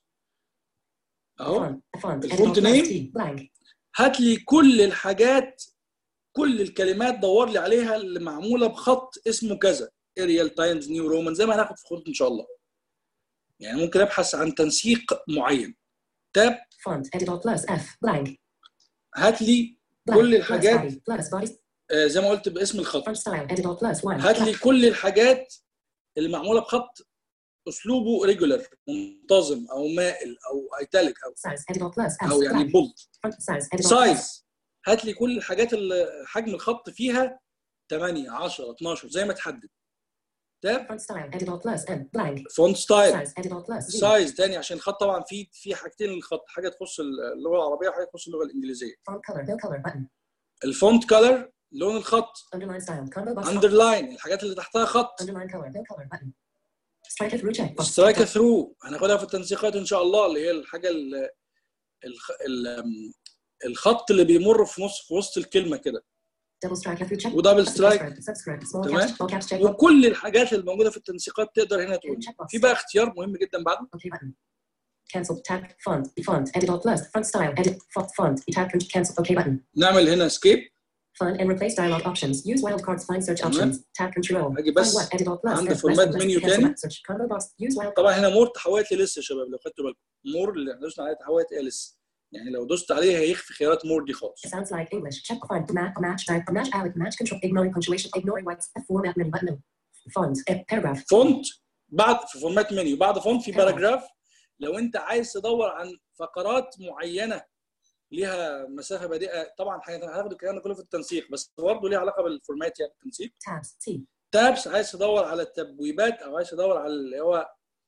اهو. Font. Font. الفونت Edit نيم T. Blank. هات لي كل الحاجات كل الكلمات دور لي عليها اللي معموله بخط اسمه كذا اريال تايمز نيو رومان زي ما هناخد في خطوط ان شاء الله. يعني ممكن ابحث عن تنسيق معين. تاب Font. Edit all plus F. Blank. هات لي Blank. كل Plus الحاجات body. Plus body. آه زي ما قلت باسم الخط. Font style. Edit all plus one. هات لي كل الحاجات اللي معموله بخط اسلوبه ريجولار منتظم او مائل او ايتاليك او Size. Edit all plus F. او يعني Blank. بولد. Font size. Edit all plus. سايز هات لي كل الحاجات اللي حجم الخط فيها ثمانية عشرة اتناشر زي ما تحدد. تاب Font style. Edit all plus N. Blank. فونت ستايل. Size. Edit all plus Z. سايز تاني عشان الخط طبعا في في حاجتين للخط، حاجه تخص اللغه العربيه وحاجه تخص اللغه الانجليزيه. Font color. Fill color button. الفونت كلر لون الخط. Underline style. Combo box. اندرلاين الحاجات اللي تحتها خط. Underline color. Fill color button. Strike through check box. سترايك ثرو هناخدها في التنسيقات ان شاء الله اللي هي الحاجه ال الخ... ال... الخط اللي بيمر في نص في وسط الكلمه كده. Double strike through check. ودبل سترايك. Subscribe. Small تمام. caps. Small caps check. وكل الحاجات اللي موجوده في التنسيقات تقدر هنا تقول. في بقى اختيار مهم جدا بعده. Okay button. Cancel tag font. Font. Edit all plus. Font style. Edit font. Font. Tag cancel. Okay button. نعمل هنا اسكيب. Find and replace dialog options. Use wildcards find search options. Tab control. هاجي بس Find what? Edit all plus. عند F. فورمات Rest. منيو Cancel تاني. search. Combo box. Use wild. طبعا هنا مور تحولت لي لسه يا شباب لو خدتوا بالكم. مور اللي احنا دوسنا عليها تحولت ايه لسه. يعني لو دوست عليها هيخفي خيارات مور دي خالص. It sounds like English. Check find match match type match Alec match control ignoring punctuation ignoring whites format menu button. Font. Paragraph. فونت بعد في فورمات منيو بعد فونت في باراجراف. لو انت عايز تدور عن فقرات معينه ليها مسافه بادئه طبعا هناخد الكلام ده كله في التنسيق بس برضه ليها علاقه بالفورمات يعني التنسيق. Tabs. T. تابس عايز تدور على التبويبات او عايز تدور على اللي هو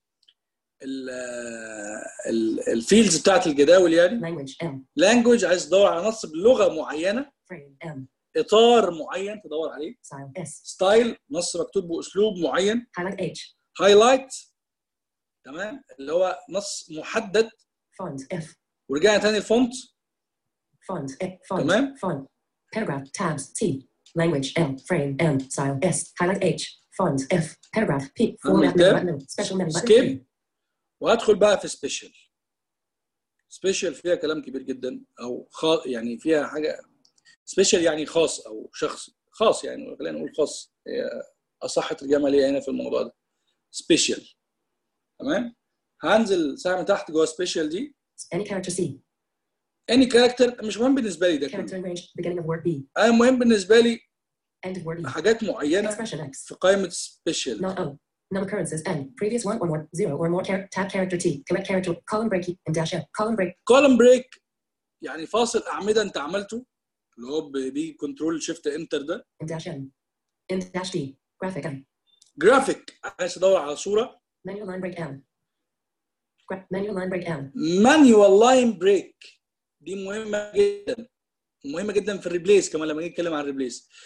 الفيلدز بتاعت الجداول يعني. Language. M. لانجوج عايز تدور على نص بلغه معينه. Frame. M. اطار معين تدور عليه. Style. S. ستايل نص مكتوب باسلوب معين. Highlight H. هايلايت تمام اللي هو نص محدد. Font. F. ورجعنا تاني الفونت. Font. F. Font. تمام. Font. Paragraph. Tabs. T. Language. M. Frame. M. Style. S. Highlight H. Font. F. Paragraph. P. Format menu button. Special menu button. سكيب. وهدخل بقى في سبيشال. سبيشال فيها كلام كبير جدا او خاص يعني فيها حاجه سبيشال يعني خاص او شخص خاص يعني خلينا نقول خاص هي اصح ترجمه ليا هنا في الموضوع ده. سبيشال تمام. هنزل سهم تحت جوه سبيشال دي. Any character C. اني كاركتر مش مهم بالنسبه لي ده Character كله. range. Beginning of word B. انا مهم بالنسبه لي End of word E. حاجات معينه Expression X. في قائمه سبيشال. Not O. No occurrences N. Previous one or more. Zero or more. Char tab character T. Correct character. Column break E. And dash N. Column break. كولوم بريك يعني فاصل اعمده انت عملته اللي هو بي كنترول شيفت انتر ده. And dash N. And dash D. Graphic N. جرافيك عايز تدور على صوره. Manual line break N. Gra manual line break N. مانيوال لاين بريك دي مهمه جدا مهمه جدا في الريبليس كمان لما نيجي نتكلم عن الريبليس.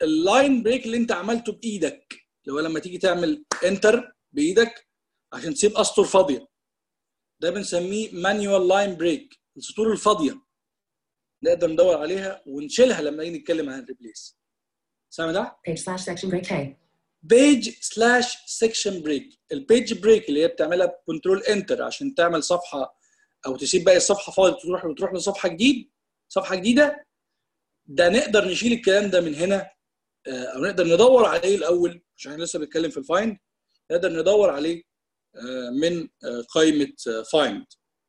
اللاين بريك اللي انت عملته بايدك، اللي هو لما تيجي تعمل انتر بايدك عشان تسيب اسطر فاضيه، ده بنسميه مانيوال لاين بريك. السطور الفاضيه نقدر ندور عليها ونشيلها لما نيجي نتكلم عن الريبليس. سامع ده؟ page slash section break K. بيج سلاش سيكشن بريك. البيج بريك اللي هي بتعملها بكنترول انتر عشان تعمل صفحه او تسيب باقي الصفحه فاضي وتروح وتروح لصفحه جديد صفحه جديده. ده نقدر نشيل الكلام ده من هنا او نقدر ندور عليه الاول عشان لسه بنتكلم في الفايند. نقدر ندور عليه من قائمه فايند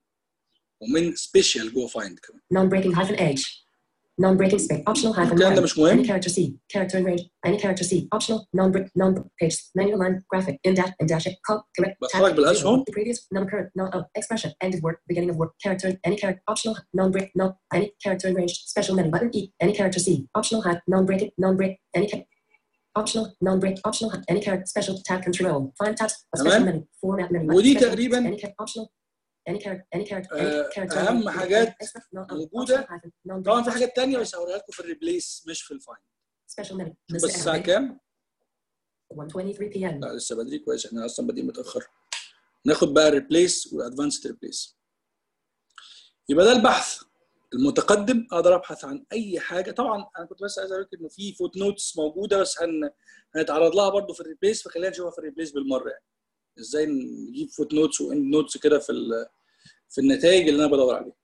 ومن سبيشال جوه فايند كمان. non breaking hyphen H. non breaking space optional hyphen الكلام ده مش مهم. any character C character in range any character C optional non break non page manual line graphic in dash in dash call correct بتحرك بالاسهم. previous non current no oh, expression end of work beginning of work character any character optional non break no any character in range special menu button E any character C optional hyphen non breaking non break any optional non break optional any character special tab control find tabs special menu format menu ودي تقريبا any optional any character any character any character اهم حاجات موجوده. طبعا في حاجات ثانيه بس هوريها لكم في الريبليس مش في الفايند. بس الساعه كام؟ one twenty-three p m لا لسه بدري كويس، احنا اصلا بادئين متاخر. ناخد بقى الريبليس والادفانسد ريبليس. يبقى ده البحث المتقدم، اقدر ابحث عن اي حاجه. طبعا انا كنت بس عايز اقول لك انه في فوت نوتس موجوده بس هن... هنتعرض لها برضو في الريبليس، فخلينا نشوفها في الريبليس بالمره. يعني ازاي نجيب فوت نوتس واند نوتس كده في ال... في النتائج اللي انا بدور عليها.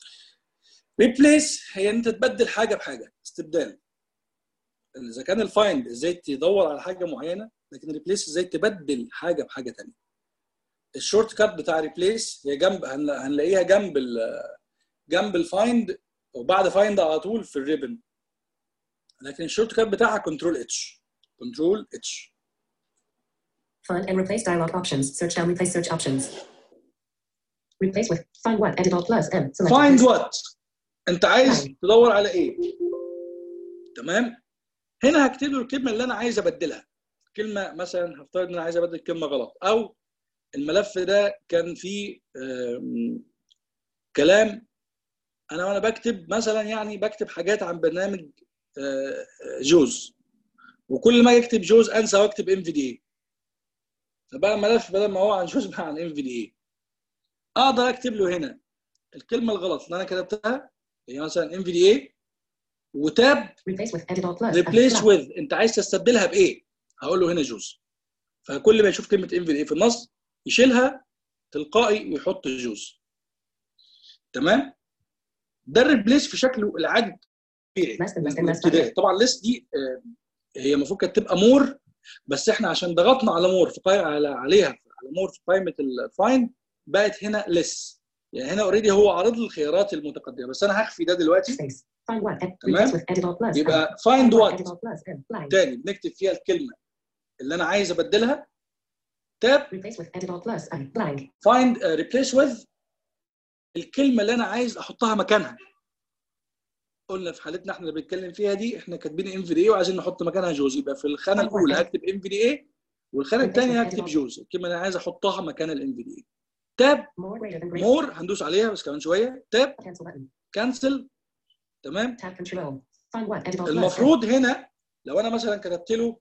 ريبليس هي انت تبدل حاجه بحاجه، استبدال. اذا كان الفايند ازاي تدور على حاجه معينه، لكن ريبليس ازاي تبدل حاجه بحاجه ثانيه. الشورت كات بتاع ريبليس هي جنب هنلاقيها جنب ال جنب الفايند وبعد فايند على طول في الريبن، لكن الشورت كات بتاعها كنترول اتش. كنترول اتش. Find and replace dialog options. Search and replace search options. Replace with find what edit alt plus M. Select find what. انت عايز تدور على ايه؟ تمام؟ هنا هكتب له الكلمه اللي انا عايز ابدلها. كلمه مثلا هفترض ان انا عايز ابدل كلمه غلط، او الملف ده كان فيه كلام انا وانا بكتب مثلا، يعني بكتب حاجات عن برنامج جوز، وكل ما اكتب جوز انسى واكتب ام في دي اي، فبقى الملف بدل ما هو عن جوز بقى عن ام في دي اي. اقدر اكتب له هنا الكلمه الغلط اللي انا كتبتها هي مثلا ام في دي اي وتاب ريبليس وذ. انت عايز تستبدلها بايه؟ هقول له هنا جوز، فكل ما يشوف كلمه ام في دي اي في النص يشيلها تلقائي ويحط جوز. تمام؟ ده الريبليس في شكله العادي الطبيعي. طبعا الليست دي هي المفروض كانت تبقى مور، بس احنا عشان ضغطنا على مور في قائمه على عليها على مور في قائمه الفايند بقت هنا ليس. يعني هنا اوريدي هو عارض لي الخيارات المتقدمه، بس انا هخفي ده دلوقتي. تمام؟ يبقى فايند وات تاني بنكتب فيها الكلمه اللي انا عايز ابدلها. تاب فايند ريبليس وذ الكلمه اللي انا عايز احطها مكانها. قلنا في حالتنا احنا اللي بنتكلم فيها دي احنا كاتبين ام في دي اي وعايزين نحط مكانها جوز، يبقى في الخانه الاولى هكتب ام في دي اي والخانه الثانيه هكتب جوز، الكلمه اللي انا عايز احطها مكان الام في دي اي. تاب مور هندوس عليها بس كمان شويه. تاب كانسل. تمام؟ المفروض هنا لو انا مثلا كتبت له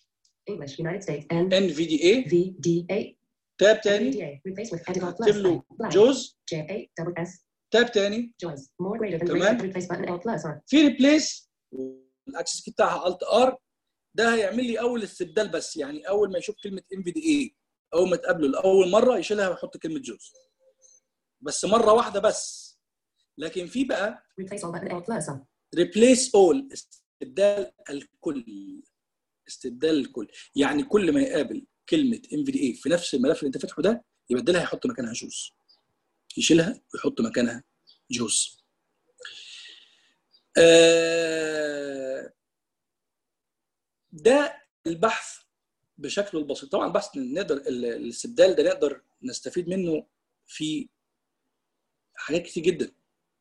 ان في دي اي تاب تاني هكتب له جوز. تاب تاني. تمام؟ في ريبليس الاكسس كي بتاعها الت ار، ده هيعمل لي اول استبدال بس، يعني اول ما يشوف كلمه ام في دي اي اول ما تقابله لاول مره يشيلها ويحط كلمه جوز بس مره واحده بس. لكن في بقى ريبليس اول استبدال الكل. استبدال الكل يعني كل ما يقابل كلمه ام في دي اي في نفس الملف اللي انت فاتحه ده يبدلها يحط مكانها جوز، يشيلها ويحط مكانها جوز. آه ده البحث بشكله البسيط. طبعا البحث نقدر الاستبدال ده نقدر نستفيد منه في حاجات كتير جدا.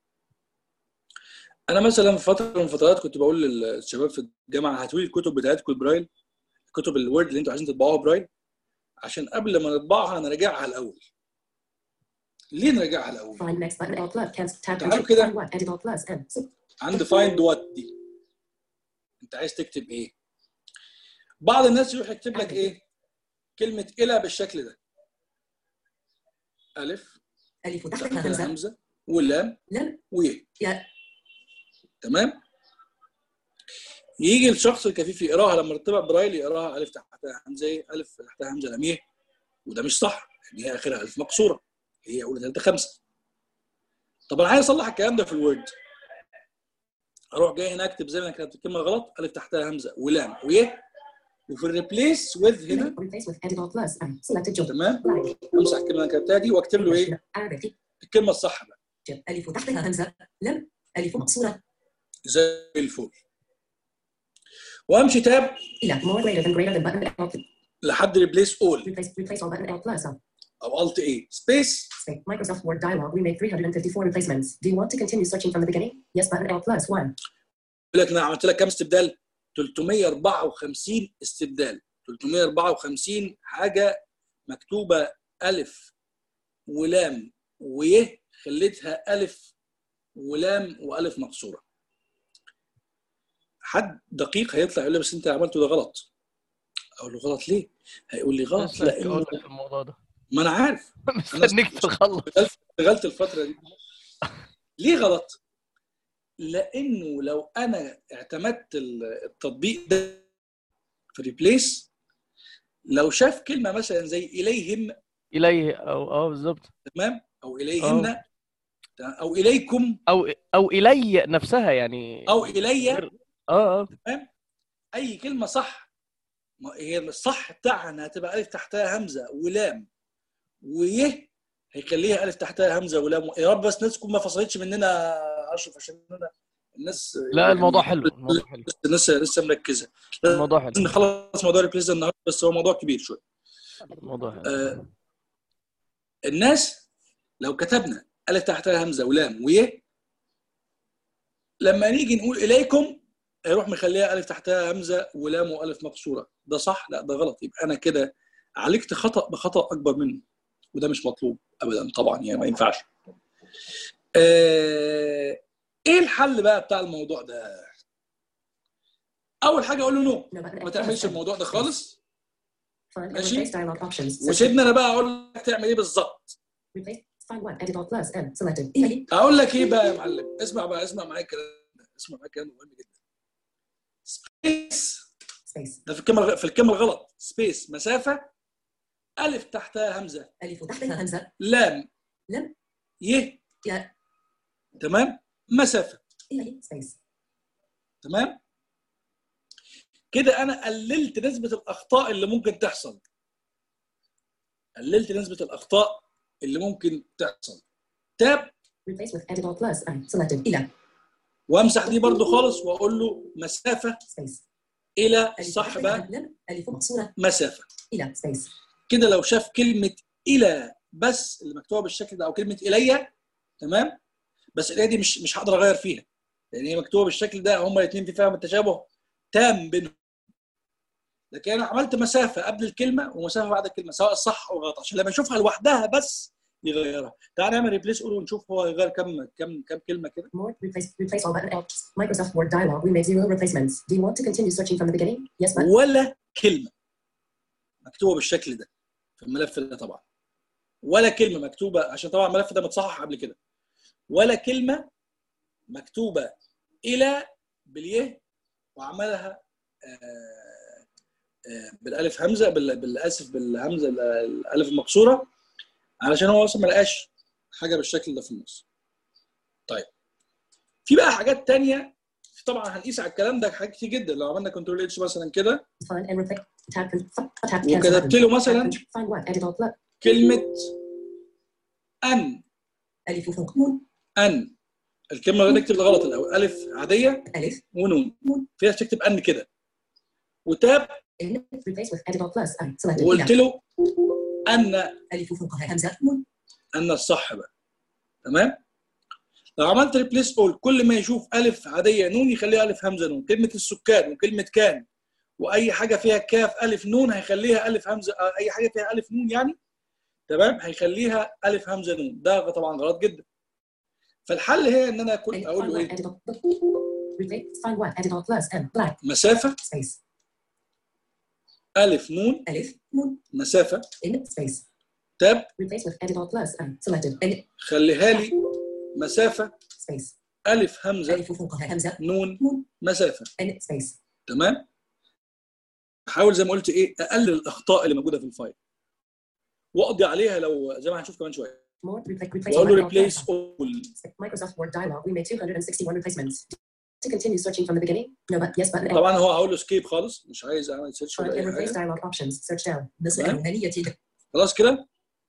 انا مثلا في فتره من الفترات كنت بقول للشباب في الجامعه هاتوا لي الكتب بتاعتكم البرايل، كتب الوورد اللي انتوا عايزين تطبعوها برايل، عشان قبل ما نطبعها نراجعها الاول. ليه نراجعها الاول؟ تعالوا كده عند فايند وات دي، انت عايز تكتب ايه؟ بعض الناس يروح يكتب لك ايه؟ كلمه الى بالشكل ده، الف ألف تحتها تحتها همزة همزه ولام لم ويه. يا تمام؟ يجي الشخص الكفيف يقراها لما يطبع برايل يقراها الف تحتها همزه ايه؟ الف تحتها همزه لام يه، وده مش صح، يعني هي اخرها الف مكسوره، هي اولى ثلاثه خمسه. طب انا عايز اصلح الكلام ده في الوورد، اروح جاي هنا اكتب زي ما كانت الكلمه غلط، الف تحتها همزه ولام ويه، وفي الريبليس وذ هنا replace with edit all plus and selected job تمام، blank امسح الكلمه اللي انا كتبتها دي واكتب له ايه؟ Arabic الكلمه الصح بقى ألف تحتها همزة لم ألف مقصورة زي الفل، وامشي تاب إلى more greater than greater than button alt لحد ريبليس اول replace replace all button alt plus up او الت ايه سبيس. Space. Microsoft Word dialog. We made three hundred fifty-four replacements. Do you want to continue searching from the beginning? Yes button L plus one. يقول لك انا عملت لك كام استبدال؟ ثلاثمية وأربعة وخمسين استبدال، ثلاثمية وأربعة وخمسين حاجه مكتوبه الف ولام ويه خليتها الف ولام والف مكسوره. حد دقيق هيطلع يقول لي بس انت عملته ده غلط. اقول له غلط ليه؟ هيقول لي غلط لسه لانه اقول لك الموضوع ده ما انا عارف مستنيك تخلص. اشتغلت الفتره دي. ليه غلط؟ لانه لو انا اعتمدت التطبيق ده في ريبليس، لو شاف كلمه مثلا زي اليهم اليه او اه بالظبط تمام، او اليهن او اليكم او او الي نفسها يعني او الي اه اه تمام، اي كلمه صح ما هي الصح بتاعها انها تبقى الف تحتها همزه ولام ويه، هيخليها الف تحتها همزه ولام و... يا رب بس الناس تكون ما فصلتش مننا اشرف عشان انا الناس لا يعني الموضوع حلو الموضوع حلو الناس لسه مركزه. الموضوع حلو لازم نخلص موضوع الريبليس النهارده بس هو موضوع كبير شويه. الموضوع حلو آه الناس لو كتبنا الف تحتها همزه ولام ويه، لما نيجي نقول اليكم هيروح مخليها الف تحتها همزه ولام والف مكسوره. ده صح؟ لا ده غلط. يبقى انا كده عالجت خطا بخطا اكبر منه، وده مش مطلوب ابدا طبعا، يعني ما ينفعش. آه ايه الحل بقى بتاع الموضوع ده؟ اول حاجه اقول له نو، ما تعملش الموضوع ده خالص ماشي، وسيبني انا بقى اقول لك تعمل ايه بالظبط. اقول لك ايه بقى يا معلم؟ اسمع بقى، اسمع معايا الكلام ده، اسمع معايا الكلام مهم جدا. سبيس ده في الكلمه في الكلمه الغلط، سبيس مسافه الف تحتها همزه ألف تحتها همزة لام لم يه يا تمام، مسافه إلى سبيس تمام. كده انا قللت نسبه الاخطاء اللي ممكن تحصل، قللت نسبه الاخطاء اللي ممكن تحصل. تاب replace with edit all plus and selected إلى وامسح دي برضو خالص واقول له مسافه سبيس الى الصح بقى لم ألف مقصورة مسافه. إلى سبيس كده لو شاف كلمه الى بس اللي مكتوبه بالشكل ده او كلمه الي تمام، بس الي دي مش مش هقدر اغير فيها لان هي مكتوبه بالشكل ده، هما الاثنين في فهم التشابه تام بينهم. لكن انا عملت مسافه قبل الكلمه ومسافه بعد الكلمه سواء صح او غلط عشان لما يشوفها لوحدها بس يغيرها. تعال نعمل ريبليس قول ونشوف هو هيغير كم كم كم كلمه كده. more replace replace all button L Microsoft Word dialog. We made zero replacements. Do you want to continue searching from the beginning? Yes button. ولا كلمه مكتوبه بالشكل ده في الملف ده طبعا، ولا كلمه مكتوبه عشان طبعا الملف ده متصحح قبل كده، ولا كلمه مكتوبه الى باليه وعملها آه آه بالالف همزه بالاسف بالهمزه الالف المكسوره علشان هو اصلا ما لقاش حاجه بالشكل ده في النص. طيب في بقى حاجات ثانيه طبعا هنقيس على الكلام ده حاجات كتير جدا. لو عملنا كنترول اتش مثلا كده وكتبت له مثلا كلمه ان ألف فوق نون ان، الكلمه اللي نكتب الغلط الاول الف عاديه ألف ونون، في ناس تكتب ان كده وتاب وقلت له ان ألف فوقها همزة نون ان الصح بقى تمام. لو عملت ريبليس اول كل ما يشوف الف عاديه نون يخليها الف همزه نون، كلمه السكان وكلمه كان واي حاجه فيها كاف الف نون هيخليها الف همزه، اي حاجه فيها الف نون يعني تمام هيخليها الف همزه نون. ده طبعا غلط جدا. فالحل هي ان انا اكون اقول له ايه؟ مسافه الف نون ألف نون مسافه in space تاب replace with edit all plus and selected edit خليها لي مسافه space الف همزه ألف فوقها همزة نون نون مسافه. end space تمام. حاول زي ما قلت ايه اقلل الاخطاء اللي موجوده في الفايل واقضي عليها لو زي ما هنشوف كمان شويه. more replace replace واقول له all replace plus. all. Microsoft Word dialog we made two hundred sixty-one replacements to continue searching from the beginning no but yes button طبعا هو هقول له سكيب خالص مش عايز اعمل سيرش ولا find اي and replace حاجه. dialog options search down نص تمام. الأولانية خلاص كده.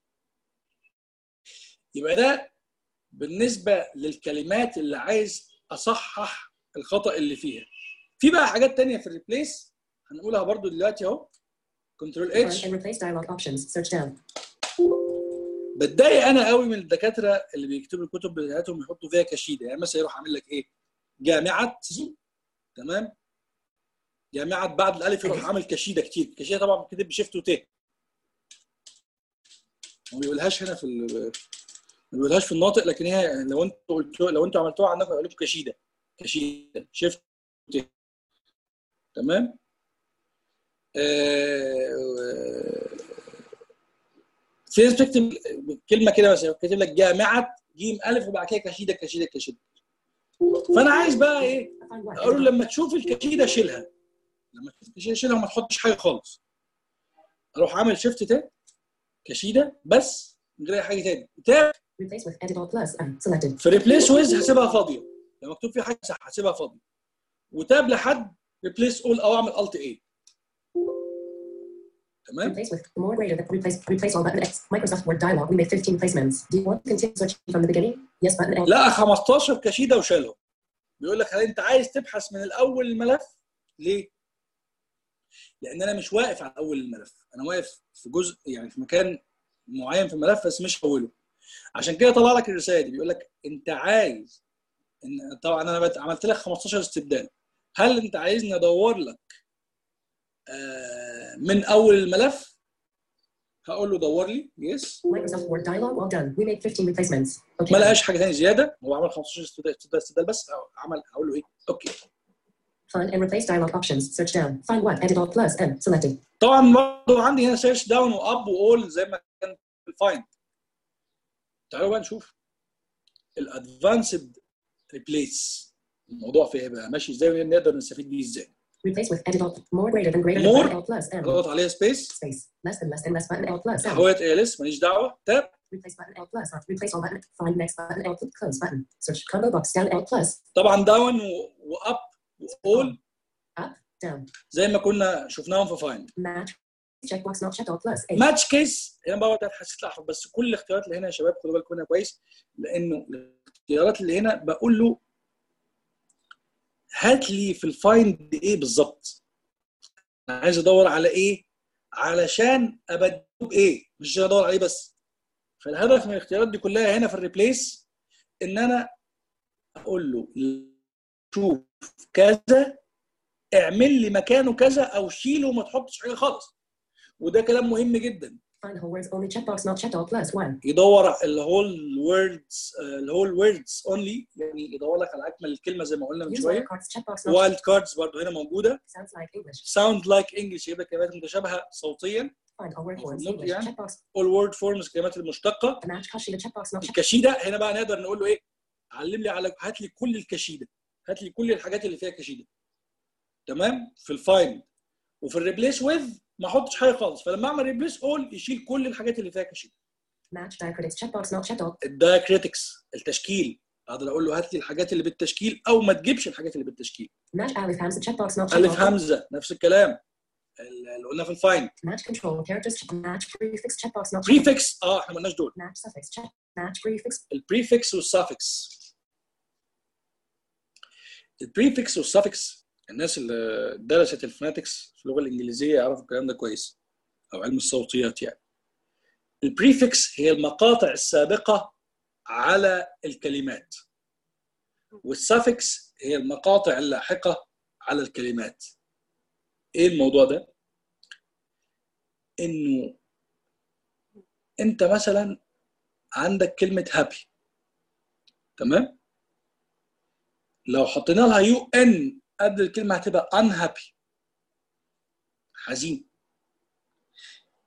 يبقى ده بالنسبه للكلمات اللي عايز اصحح الخطا اللي فيها. في بقى حاجات تانية في الريبليس هنقولها برضو دلوقتي اهو. كنترول find اتش. and replace dialog options search down بتضايق انا قوي من الدكاتره اللي بيكتبوا الكتب بتاعتهم يحطوا فيها كشيده، يعني مثلا يروح عامل لك ايه؟ جامعه تمام؟ جامعه بعد الالف يروح عامل كشيده كتير، كشيده طبعا بتكتب بشيفت وت. ما بيقولهاش هنا في ما بيقولهاش في الناطق، لكن هي لو انتوا قلتوا لو انتوا عملتوها عندكم هيقول لكم كشيده كشيده شيفت وت. تمام؟ آه... في ناس بتكتب كلمه كده مثلا كاتب لك جامعه جيم الف وبعد كده كشيده كشيده كشيده. فانا عايز بقى ايه؟ اقول له لما تشوف الكشيده شيلها. لما تشوف الكشيده شيلها وما تحطش حاجه خالص. اروح عامل شيفت تاني كشيده بس من غير اي حاجه تاني. تاب replace with edit all plus and selected في ريبليس ويز هسيبها فاضيه. لو مكتوب فيها حاجه صح هسيبها فاضيه. وتاب لحد ريبليس اول او اعمل الت اي. تمام. replace with more greater than replace replace all button X Microsoft Word dialog we made fifteen placements do you want to continue searching from the beginning yes button L لا خمستاشر كشيده وشالهم. بيقول لك هل انت عايز تبحث من الاول الملف؟ ليه؟ لان انا مش واقف على اول الملف، انا واقف في جزء يعني في مكان معين في الملف بس مش اوله. عشان كده طلع لك الرساله دي بيقول لك انت عايز ان طبعا انا عملت لك خمستاشر استبدال. هل انت عايزني ادور لك آه من اول الملف؟ هقول له دور لي يس. Microsoft Word dialog all done we made fifteen replacements okay ما لقاش حاجه ثانيه زياده، هو عمل خمستاشر استبدال استبدال بس عمل هقول له ايه؟ اوكي. find and replace dialog options search down find what edit all plus and selected طبعا برضه عندي هنا سيرش داون واب واول زي ما كان في الفايند. تعالوا بقى نشوف الادفانسد ريبليس الموضوع فيه بقى ماشي ازاي ونقدر نستفيد بيه ازاي. replace with edit all more greater than greater More. than L plus and اضغط عليها سبيس. space less than less than less button L plus and حولت اي ال اس ماليش دعوه. تاب replace button L plus or replace all button find next button L close button search combo box down L plus طبعا داون واب واول up down زي ما كنا شفناهم في فايند. match checkbox not checked all plus eight ماتش كيس هنا بقى حسيت لحظه بس كل الاختيارات اللي هنا يا شباب خدوا بالكم هنا كويس لانه الاختيارات اللي هنا بقول له هات لي في الفايند ايه بالظبط. انا عايز ادور على ايه علشان ابدله بايه مش ادور عليه بس. فالهدف من الاختيارات دي كلها هنا في الريبليس ان انا اقول له شوف كذا اعمل لي مكانه كذا او شيله وما تحطش حاجه خالص. وده كلام مهم جدا. find whole words only checkbox not checked all plus one يدور الهول ووردز الهول ووردز اونلي يعني يدور لك على اكمل الكلمه زي ما قلنا من use شويه. wildcards checkbox not وايلد كاردز برضه هنا موجوده. sounds like English ساوند لايك انجلش يبقى كلمات متشابهه صوتيا. find all word أو forms في النطق English يعني. checkbox اول وورد فورمز الكلمات المشتقه. match كشيدة checkbox not checked الكشيده هنا بقى نقدر نقول له ايه؟ علم لي على هات لي كل الكشيده. هات لي كل الحاجات اللي فيها كشيده. تمام؟ في الفايند. وفي الريبليس ويز ما احطش حاجه خالص. فلما اعمل ريبليس اول يشيل كل الحاجات اللي فيها كشيده. match diacritics checkbox not checked all الدايكريتكس التشكيل اقدر اقول له هات لي الحاجات اللي بالتشكيل او ما تجيبش الحاجات اللي بالتشكيل. match ألف همزة checkbox not checked الف all همزه نفس الكلام اللي قلنا في الفايند. match control characters match prefix checkbox not checked بريفكس اه احنا ما قلناش دول. match suffix check match prefix البريفكس والسافكس. البريفكس والسافكس الناس اللي درست الفوناتكس في اللغه الانجليزيه يعرفوا الكلام ده كويس او علم الصوتيات يعني. البريفكس هي المقاطع السابقه على الكلمات والسافكس هي المقاطع اللاحقه على الكلمات. ايه الموضوع ده؟ انه انت مثلا عندك كلمه هابي تمام؟ لو حطينا لها يو ان قبل الكلمه هتبقى unhappy حزين.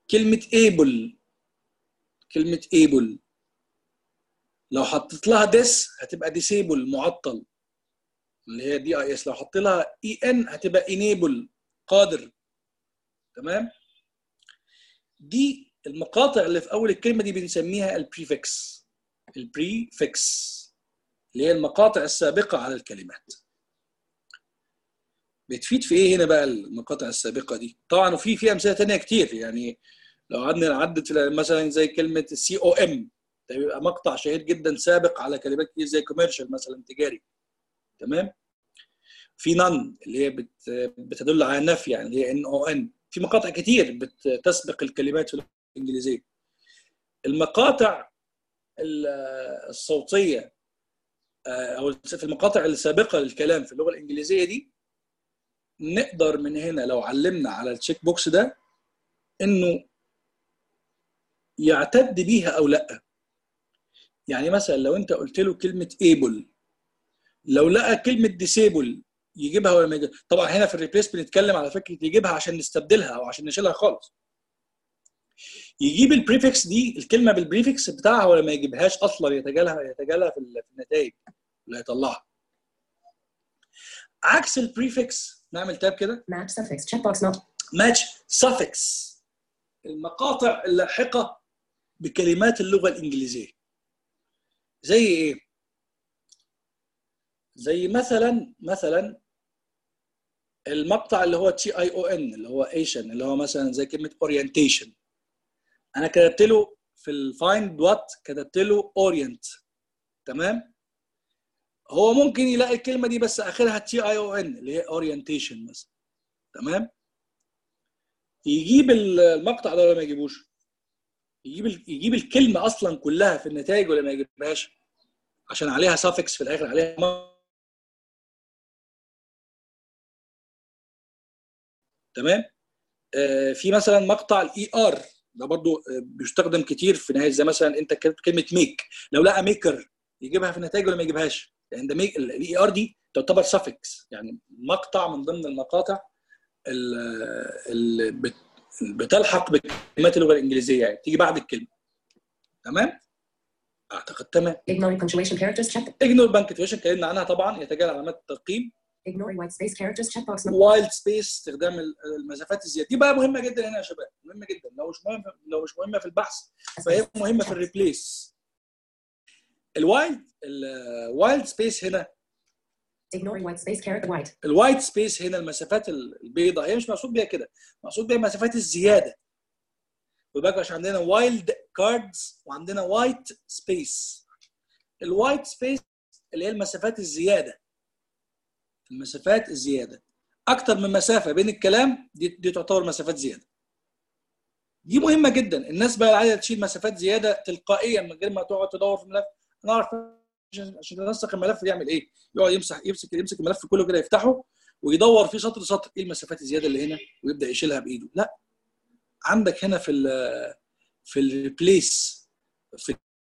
كلمه able، كلمه able لو حطيت لها this هتبقى disable معطل اللي هي دي اي اس، لو حطيت لها اي ان هتبقى enable قادر. تمام؟ دي المقاطع اللي في اول الكلمه دي بنسميها البريفكس. البريفكس اللي هي المقاطع السابقه على الكلمات. بتفيد في ايه هنا بقى المقاطع السابقه دي؟ طبعا وفي في امثله ثانيه كتير، يعني لو قعدنا نعدد مثلا زي كلمه سي او ام، ده بيبقى مقطع شهير جدا سابق على كلمات كتير زي كوميرشال مثلا تجاري. تمام؟ في نون اللي هي بت بتدل على النفي، يعني اللي هي ان او ان. في مقاطع كتير بتسبق الكلمات في الانجليزيه. المقاطع الصوتيه او في المقاطع السابقه للكلام في اللغه الانجليزيه دي، نقدر من هنا لو علمنا على التشيك بوكس ده انه يعتد بيها او لا. يعني مثلا لو انت قلت له كلمه able، لو لقى كلمه disable يجيبها ولا ما يجيبها؟ طبعا هنا في الريبليس بنتكلم على فكره يجيبها عشان نستبدلها او عشان نشيلها خالص. يجيب البريفكس دي الكلمه بالبريفكس بتاعها ولا ما يجيبهاش اصلا، يتجاهلها يتجاهلها في النتائج اللي هيطلعها. عكس البريفكس نعمل تاب كده match suffix checkbox not match suffix، المقاطع اللاحقه بكلمات اللغه الانجليزيه. زي ايه؟ زي مثلا مثلا المقطع اللي هو تي اي او ان اللي هو ايشن، اللي هو مثلا زي كلمه اورينتيشن. انا كتبت له في الفايند وات كتبت له اورينت. تمام؟ هو ممكن يلاقي الكلمه دي بس اخرها تي اي او ان اللي هي اورينتيشن مثلا. تمام؟ يجيب المقطع ده ولا ما يجيبوش؟ يجيب يجيب الكلمه اصلا كلها في النتائج ولا ما يجيبهاش؟ عشان عليها suffix في الاخر، عليها م... تمام؟ آه في مثلا مقطع الاي ار ده برضو آه بيستخدم كتير في نهايه، زي مثلا انت كتبت كلمه ميك، لو لقى ميكر يجيبها في النتائج ولا ما يجيبهاش؟ لان ده ميك الاي ار دي تعتبر suffix، يعني مقطع من ضمن المقاطع اللي بت... بتلحق بكلمات اللغه الانجليزيه، يعني تيجي بعد الكلمه. تمام؟ اعتقد تمام. ignoring punctuation characters check ignore punctuation اتكلمنا عنها طبعا، يتجاهل علامات الترقيم. ignoring white space characters checkbox not وايلد سبيس استخدام المسافات الزياده، دي بقى مهمه جدا هنا يا شباب، مهمه جدا. لو مش مهمه لو مش مهمه في البحث فهي مهمه في الريبليس. الوايلد الوايلد سبيس هنا ignoring white space character white الوايت سبيس هنا المسافات البيضاء، هي مش مقصود بيها كده، مقصود بيها المسافات الزياده. وبقى عشان عندنا وايلد كاردز وعندنا وايت سبيس. الوايت سبيس اللي هي المسافات الزياده، المسافات الزياده اكتر من مسافه بين الكلام، دي, دي تعتبر مسافات زياده. دي مهمه جدا. الناس بقى عايزه تشيل مسافات زياده تلقائيا من غير ما تقعد تدور في ملف. انا اعرف عشان تنسق الملف يعمل ايه؟ يقعد يمسح يمسك يمسك الملف كله كده، يفتحه ويدور فيه سطر سطر ايه المسافات الزياده اللي هنا ويبدا يشيلها بايده. لا، عندك هنا في ال في الريبليس، في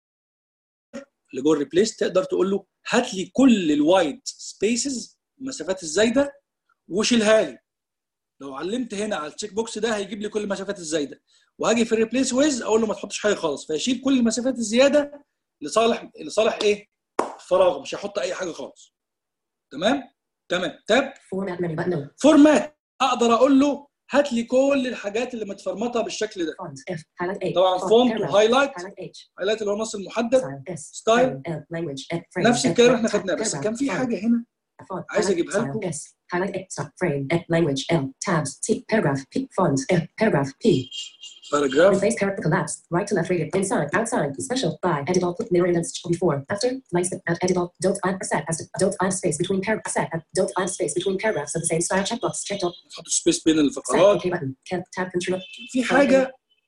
اللي جوه الريبليس تقدر تقول له هات لي كل الوايت سبيسز المسافات الزايده وشيلها لي. لو علمت هنا على التشيك بوكس ده هيجيب لي كل المسافات الزايده، وهاجي في الريبليس ويز اقول له ما تحطش حاجه خالص، فيشيل كل المسافات الزياده لصالح لصالح ايه؟ فراغ، مش هيحط اي حاجه خالص. تمام؟ تمام. تاب format menu button no فورمات، اقدر اقول له هات لي كل الحاجات اللي متفرمطه بالشكل ده. font F highlight A طبعا فونت paragraph وهايلايت، highlight H هايلايت اللي هو النص المحدد، style S ستايل L language F frame نفس F الكلام احنا tab خدناه، بس paragraph كان في font حاجه هنا font عايز highlight اجيبها style لكم. S highlight X stop frame F language L tabs T paragraph P font F paragraph P باراجراف replace character collapse right to left read it inside outside special by edit all put mirror events before after like at edit all don't add a set as don't add space between paragraphs set don't add space between paragraphs of the same style checkbox checked off تحط سبيس بين set الفقرات. OK button tab control في حاجه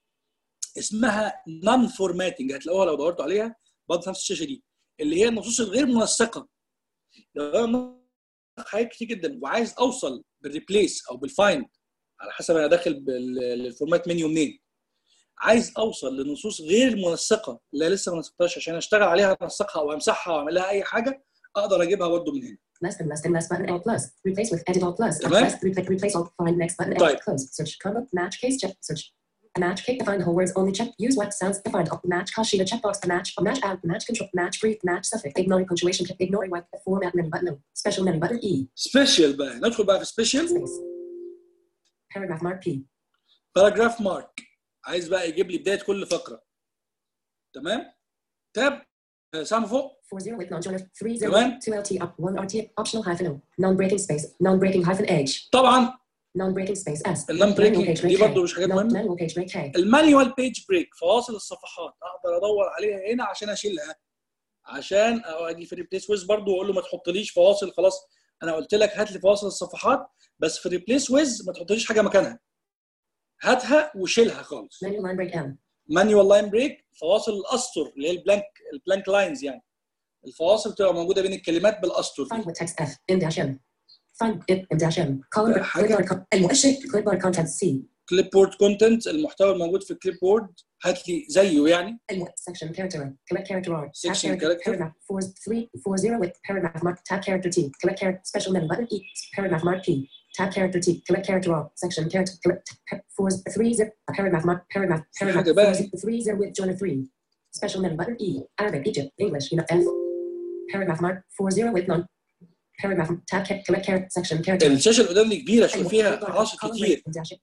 اسمها نون فورماتنج، هتلاقوها لو دورتوا عليها برضه في نفس الشاشه دي، اللي هي النصوص الغير منسقه. لو انا حاجات كتير جدا وعايز اوصل بالريبليس او بالفايند على حسب انا داخل بالفورمات منيو منين، عايز اوصل لنصوص غير منسقه اللي لسه ما نسقتهاش عشان اشتغل عليها انسقها او امسحها واعمل لها اي حاجه، اقدر اجيبها برضه من هنا. less than less than less button L plus replace with edit all plus تمام. replace replace all find next button L طيب. close search combo match case check search Match cake. Define the whole words only. Check. Use what sounds. Define up. Match. Call sheet. Checkbox. Match. Match out. Match control. Match brief. Match suffix. Ignoring punctuation. Ignoring what. Format menu button. Special menu button E. سبيشال بقى، ندخل بقى في سبيشال. Space. Paragraph mark P. باراجراف مارك، عايز بقى يجيب لي بدايه كل فقره. تمام؟ تاب سهم فوق. four zero with non-joiner. three zero. تمام؟ two L T up. one R T. Optional hyphen O. Non-breaking space. Non-breaking hyphen H. طبعا Non-breaking space S. النون بريكنج Manual page دي break برضه K. مش حاجات Non- مهمه. Manual page break K. المانيوال بيج بريك، فواصل الصفحات اقدر ادور عليها هنا عشان اشيلها، عشان اجي في ريبليس ويز برضه واقول له ما تحطليش فواصل. خلاص انا قلت لك هات لي فواصل الصفحات، بس في ريبليس ويز ما تحطليش حاجه مكانها، هاتها وشيلها خالص. Manual line break M. مانيوال لاين بريك، فواصل الاسطر اللي هي البلانك البلانك لاينز، يعني الفواصل بتبقى موجوده بين الكلمات بالاسطر دي. Find with text F. In dash M. Find it in dash M. Column break. حاجة- Clipboard. con- المؤشر. Clipboard content C. كليب بورد كونتنت، المحتوى الموجود في الكليب بورد هات لي زيه يعني. الم- section character. Correct character R. Tab Section character. character. Paragraph. four three four zero with paragraph mark. Tab character T. Correct character. Special menu button E. Paragraph mark P. Tab character T. Correct character R. Section character. Correct. four three zero. Paragraph mark. Paragraph. Paragraph. حاجة بقى. four three zero with joiner three. Special menu button E. Arabic Egypt English you know F. Paragraph mark. four zero with non. Paragraph. Tab ca- correct character. Section character. الشاشه اللي قدامي كبيره شوف فيها عناصر كتير،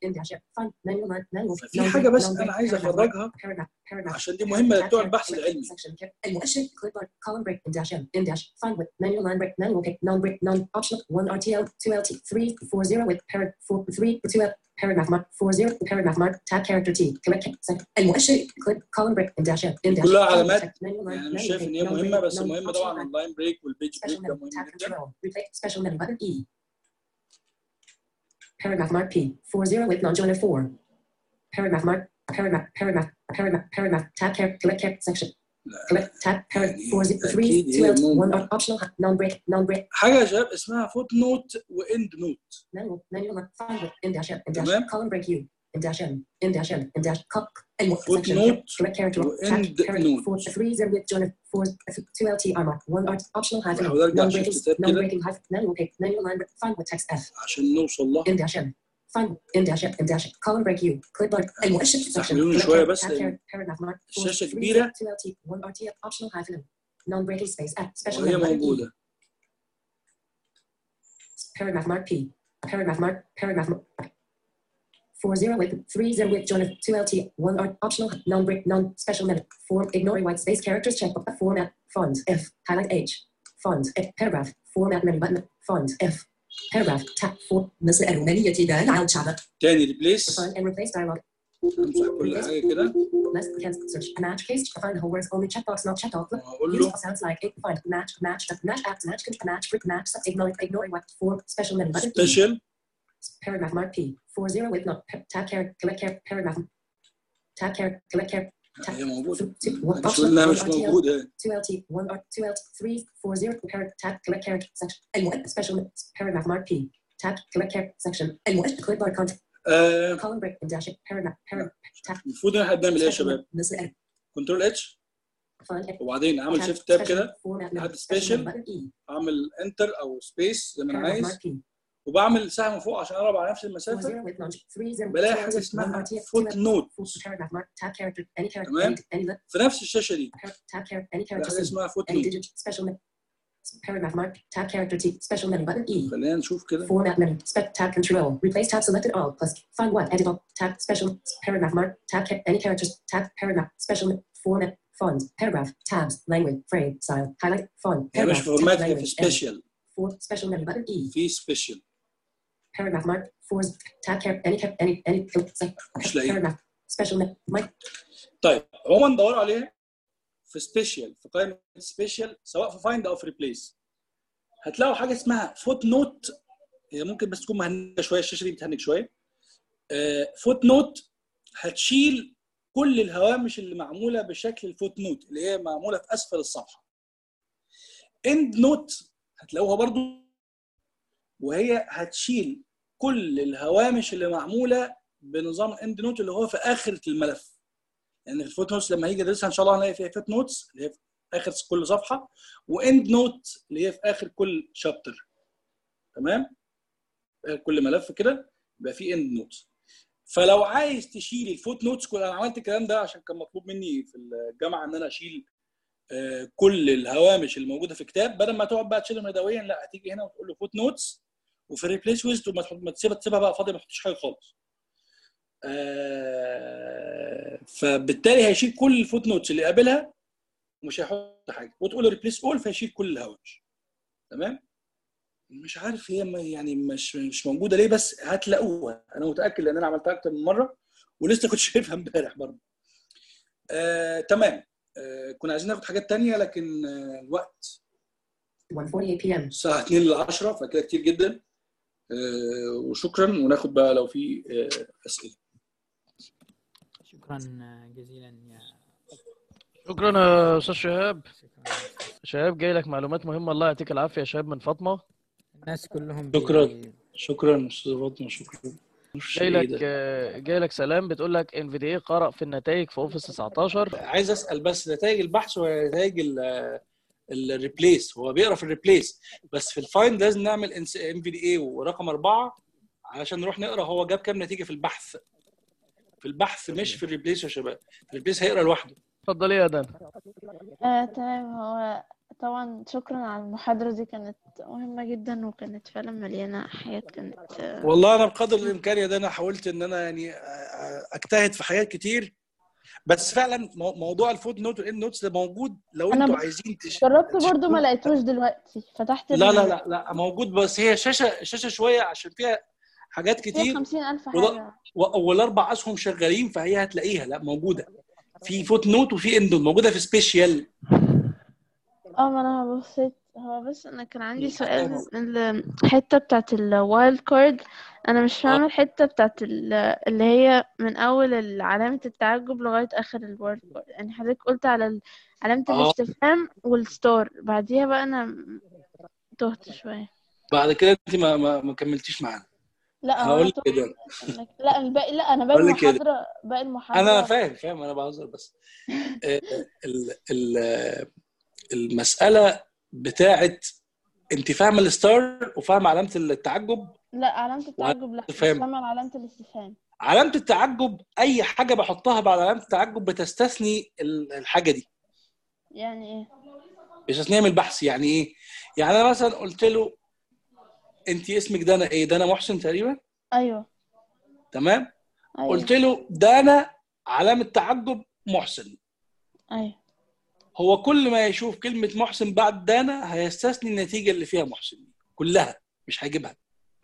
ففي ففي حاجة بس أنا عايز أخرجها عشان دي مهمة لبتوع البحث العلمي. المؤشر clipboard column break in dash m in dash find with manual line break manual pick non break non optional one R T L two L T three four zero with parag four three two L paragraph mark four zero paragraph mark tab character T correct المؤشر clip column break in dash m in dash كلها علامات يعني مش شايف ان هي مهمه، بس مهمه طبعا اللاين بريك والبيج بريك ده مهم جدا. replace special menu button E. Paragraph mark P. four zero with non-joiner four. Paragraph mark. Paragraph. Paragraph. Paragraph. Paragraph. Tab character. Correct character section. Correct. Tab. Paragraph. four zero three two L one optional non-break non-break. حاجه يا شباب اسمها فوت نوت واند نوت. Manual. Manual. Find with in dash m in dash تمام. column break U in dash m in dash m in dash cup فوت نوت correct character واند نوت. four three zero with joiner four two L T R mark one art optional hyphen بحاول أرجع non-breaking shift tab كده. non-breaking hyphen manual pick manual line break find with text F. عشان نوصل لها. in dash m find in dash m in dash column break U clipboard المؤشر section استحملوني شويه بس لأن paragraph mark الشاشه كبيره two L T one R T optional hyphen non-breaking space F special وهي menu button E. موجوده. paragraph mark P paragraph mark paragraph mark four zero with three zero with joiner two L T one R optional non-break non special menu form ignoring white space characters check format font F highlight H font F paragraph format menu button font F paragraph tab for مصر الرومانية دال على الشعب تاني ريبليس find and replace dialog امسح كل حاجه كده less cancel search match case find the whole words only checkbox not checked off واقول use له sounds like it find match match match apps match match brick match ignore ignore what for special menu button سبيشال. paragraph mark P four zero with not tab character correct character paragraph tab character correct character هي موجوده one مش قلنا مش optional one R T L موجوده. two L T one R two L T three four zero paragraph tab correct character section المؤشر special paragraph mark P tab correct character section المؤشر clipboard content آه، column break in dash paragraph paragraph tab المفروض ان احنا بنعمل ايه يا شباب؟ مصر كنترول اتش font وبعدين اعمل tab شيفت تاب special كده، format لحد menu special. special button E اعمل انتر او سبيس زي ما انا paragraph عايز، mark P وبعمل سهم فوق عشان اقرب على نفس four المسافه. zero with non three zero بلاقي two حاجه L T one اسمها R T L فوت نوت paragraph mark tab character any character تمام. any any في نفس الشاشه دي tab character any بلاقي character حاجه اسمها فوت any نوت. digit special menu paragraph mark tab character T special menu button E خلينا نشوف كده. format menu spec tab control replace tab selected all plus find one edit all tab special paragraph mark tab ca- any characters tab paragraph special format font paragraph tabs language frame style highlight font هي مش paragraph في tab فورمات، هي في language سبيشال. for special menu button E في سبيشال paragraph mark for tab care any cap any any مش لاقيه. paragraph special menu mic طيب عموما دوروا عليها في سبيشال، في قائمه سبيشال سواء في فايند او في ريبليس، هتلاقوا حاجه اسمها فوت نوت. هي ممكن بس تكون مهنجه شويه، الشاشه دي بتهنج شويه. فوت نوت هتشيل كل الهوامش اللي معموله بشكل الفوت نوت اللي هي معموله في اسفل الصفحه. اند نوت هتلاقوها برضو، وهي هتشيل كل الهوامش اللي معموله بنظام اند نوت اللي هو في اخر الملف. لان يعني الفوت نوتس لما هيجي ندرسها ان شاء الله هنلاقي فيها فوت نوتس اللي هي في اخر كل صفحه، واند نوت اللي هي في اخر كل شابتر. تمام؟ كل ملف كده يبقى فيه اند نوت. فلو عايز تشيل الفوت نوتس، كل انا عملت الكلام ده عشان كان مطلوب مني في الجامعه ان انا اشيل كل الهوامش الموجوده في كتاب، بدل ما تقعد بقى تشيلهم يدويا، لا هتيجي هنا وتقول له فوت نوتس وفي ريبليس ويز، وما تسيبها تسيبها بقى فاضيه، ما تحطش حاجه خالص. آه فبالتالي هيشيل كل الفوت نوتس اللي قابلها ومش هيحط حاجه، وتقول له ريبليس اول فيشيل كل الهوامش. تمام. مش عارف هي يعني مش مش موجوده ليه، بس هتلاقوها، انا متاكد لان انا عملتها اكتر من مره ولسه كنت شايفها امبارح برضه. آه، تمام. آه، كنا عايزين ناخد حاجات تانية لكن آه، الوقت one forty-eight p m الساعه اتنين للعشرة، فكده كتير جدا. آه، وشكرا، وناخد بقى لو في آه، اسئله. شكرا جزيلا يا شكرا يا استاذ شهاب. شكرا. شهاب جاي لك معلومات مهمه، الله يعطيك العافيه يا شهاب، من فاطمه. الناس كلهم شكرا بي... شكرا استاذ فاطمه، شكرا. جاي لك جاي لك سلام بتقول لك ان في دي اي قرأ في النتائج في اوفيس تسعتاشر. عايز اسال بس نتائج البحث ونتائج الريبليس، هو بيقرا في الريبليس بس في الفايند لازم نعمل ام في دي اي ورقم أربعة علشان نروح نقرا هو جاب كام نتيجه في البحث. في البحث مش في الريبليس يا شباب، الريبليس هيقرا لوحده. اتفضلي يا دانا. آه، تمام. هو طبعا شكرا على المحاضرة دي، كانت مهمة جدا وكانت فعلا مليانة حاجات. كانت آه، والله انا بقدر الامكان يا دانا حاولت ان انا يعني اجتهد في حاجات كتير، بس فعلا موضوع الفوت نوت والان نوتس ده موجود لو أنا انتوا ب- عايزين تش... جربت برضو ما تشوفوه. لقيتوش دلوقتي، فتحت لا لا ال- لا لا موجود، بس هي شاشه شاشه شويه عشان فيها حاجات فيها كتير، خمسين ألف ولا- حاجة. و- والاربع اسهم شغالين، فهي هتلاقيها لا موجوده في فوت نوت وفي اند نوت، موجوده في سبيشال. اه، ما أنا بصيت. هو بس أنا كان عندي سؤال، الحتة بتاعت الوايلد كارد أنا مش فاهمة. الحتة بتاعت ال- اللي هي من أول علامة التعجب لغاية آخر الوايلد كارد، يعني حضرتك قلت على ال- علامة اه الاستفهام والستار، بعديها بقى أنا تهت شوية. بعد كده انت ما ما, ما كملتيش معانا. لا، هو هقول انا لك تهت كده إنك- لا الباقي، لا انا باقي هقول لك كده المحاضرة باقي انا المحاضرة فاهم فاهم انا بهزر بس. آه، ال- ال- المساله بتاعت انت فاهمه الستار وفاهمه علامه التعجب لا، علامة التعجب لا، مش وفاهم فاهمة علامة الاستفهام. علامه التعجب. اي حاجه بحطها بعد علامه التعجب بتستثني ال- الحاجه دي، يعني ايه؟ بتستثنيها من البحث. يعني ايه؟ يعني انا مثلا قلت له انت اسمك دانا ايه؟ دانا محسن تقريبا. ايوه تمام. ايوه قلت له دانا علامه تعجب محسن. ايوه. هو كل ما يشوف كلمه محسن بعد دانا هيستثني النتيجه اللي فيها محسن دي كلها، مش هيجيبها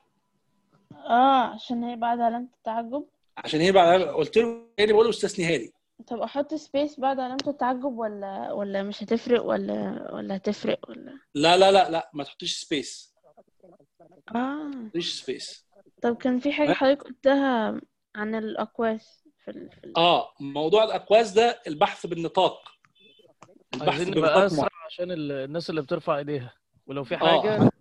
اه، عشان هي بعد علامة التعجب. عشان هي بعد. قلت له يعني بقول له استثنيها لي. طب احط سبيس بعد علامة التعجب ولا ولا مش هتفرق، ولا ولا هتفرق ولا؟ لا لا لا لا ما تحطيش سبيس، اه. ما تحطيش سبيس. طب كان في حاجة حضرتك قلتها عن الأقواس في ال... في ال... اه موضوع الاقواس ده البحث بالنطاق، البحث عايزين نبقى بنطاق اسرع معين. عشان ال- الناس اللي بترفع ايديها، ولو في اه حاجه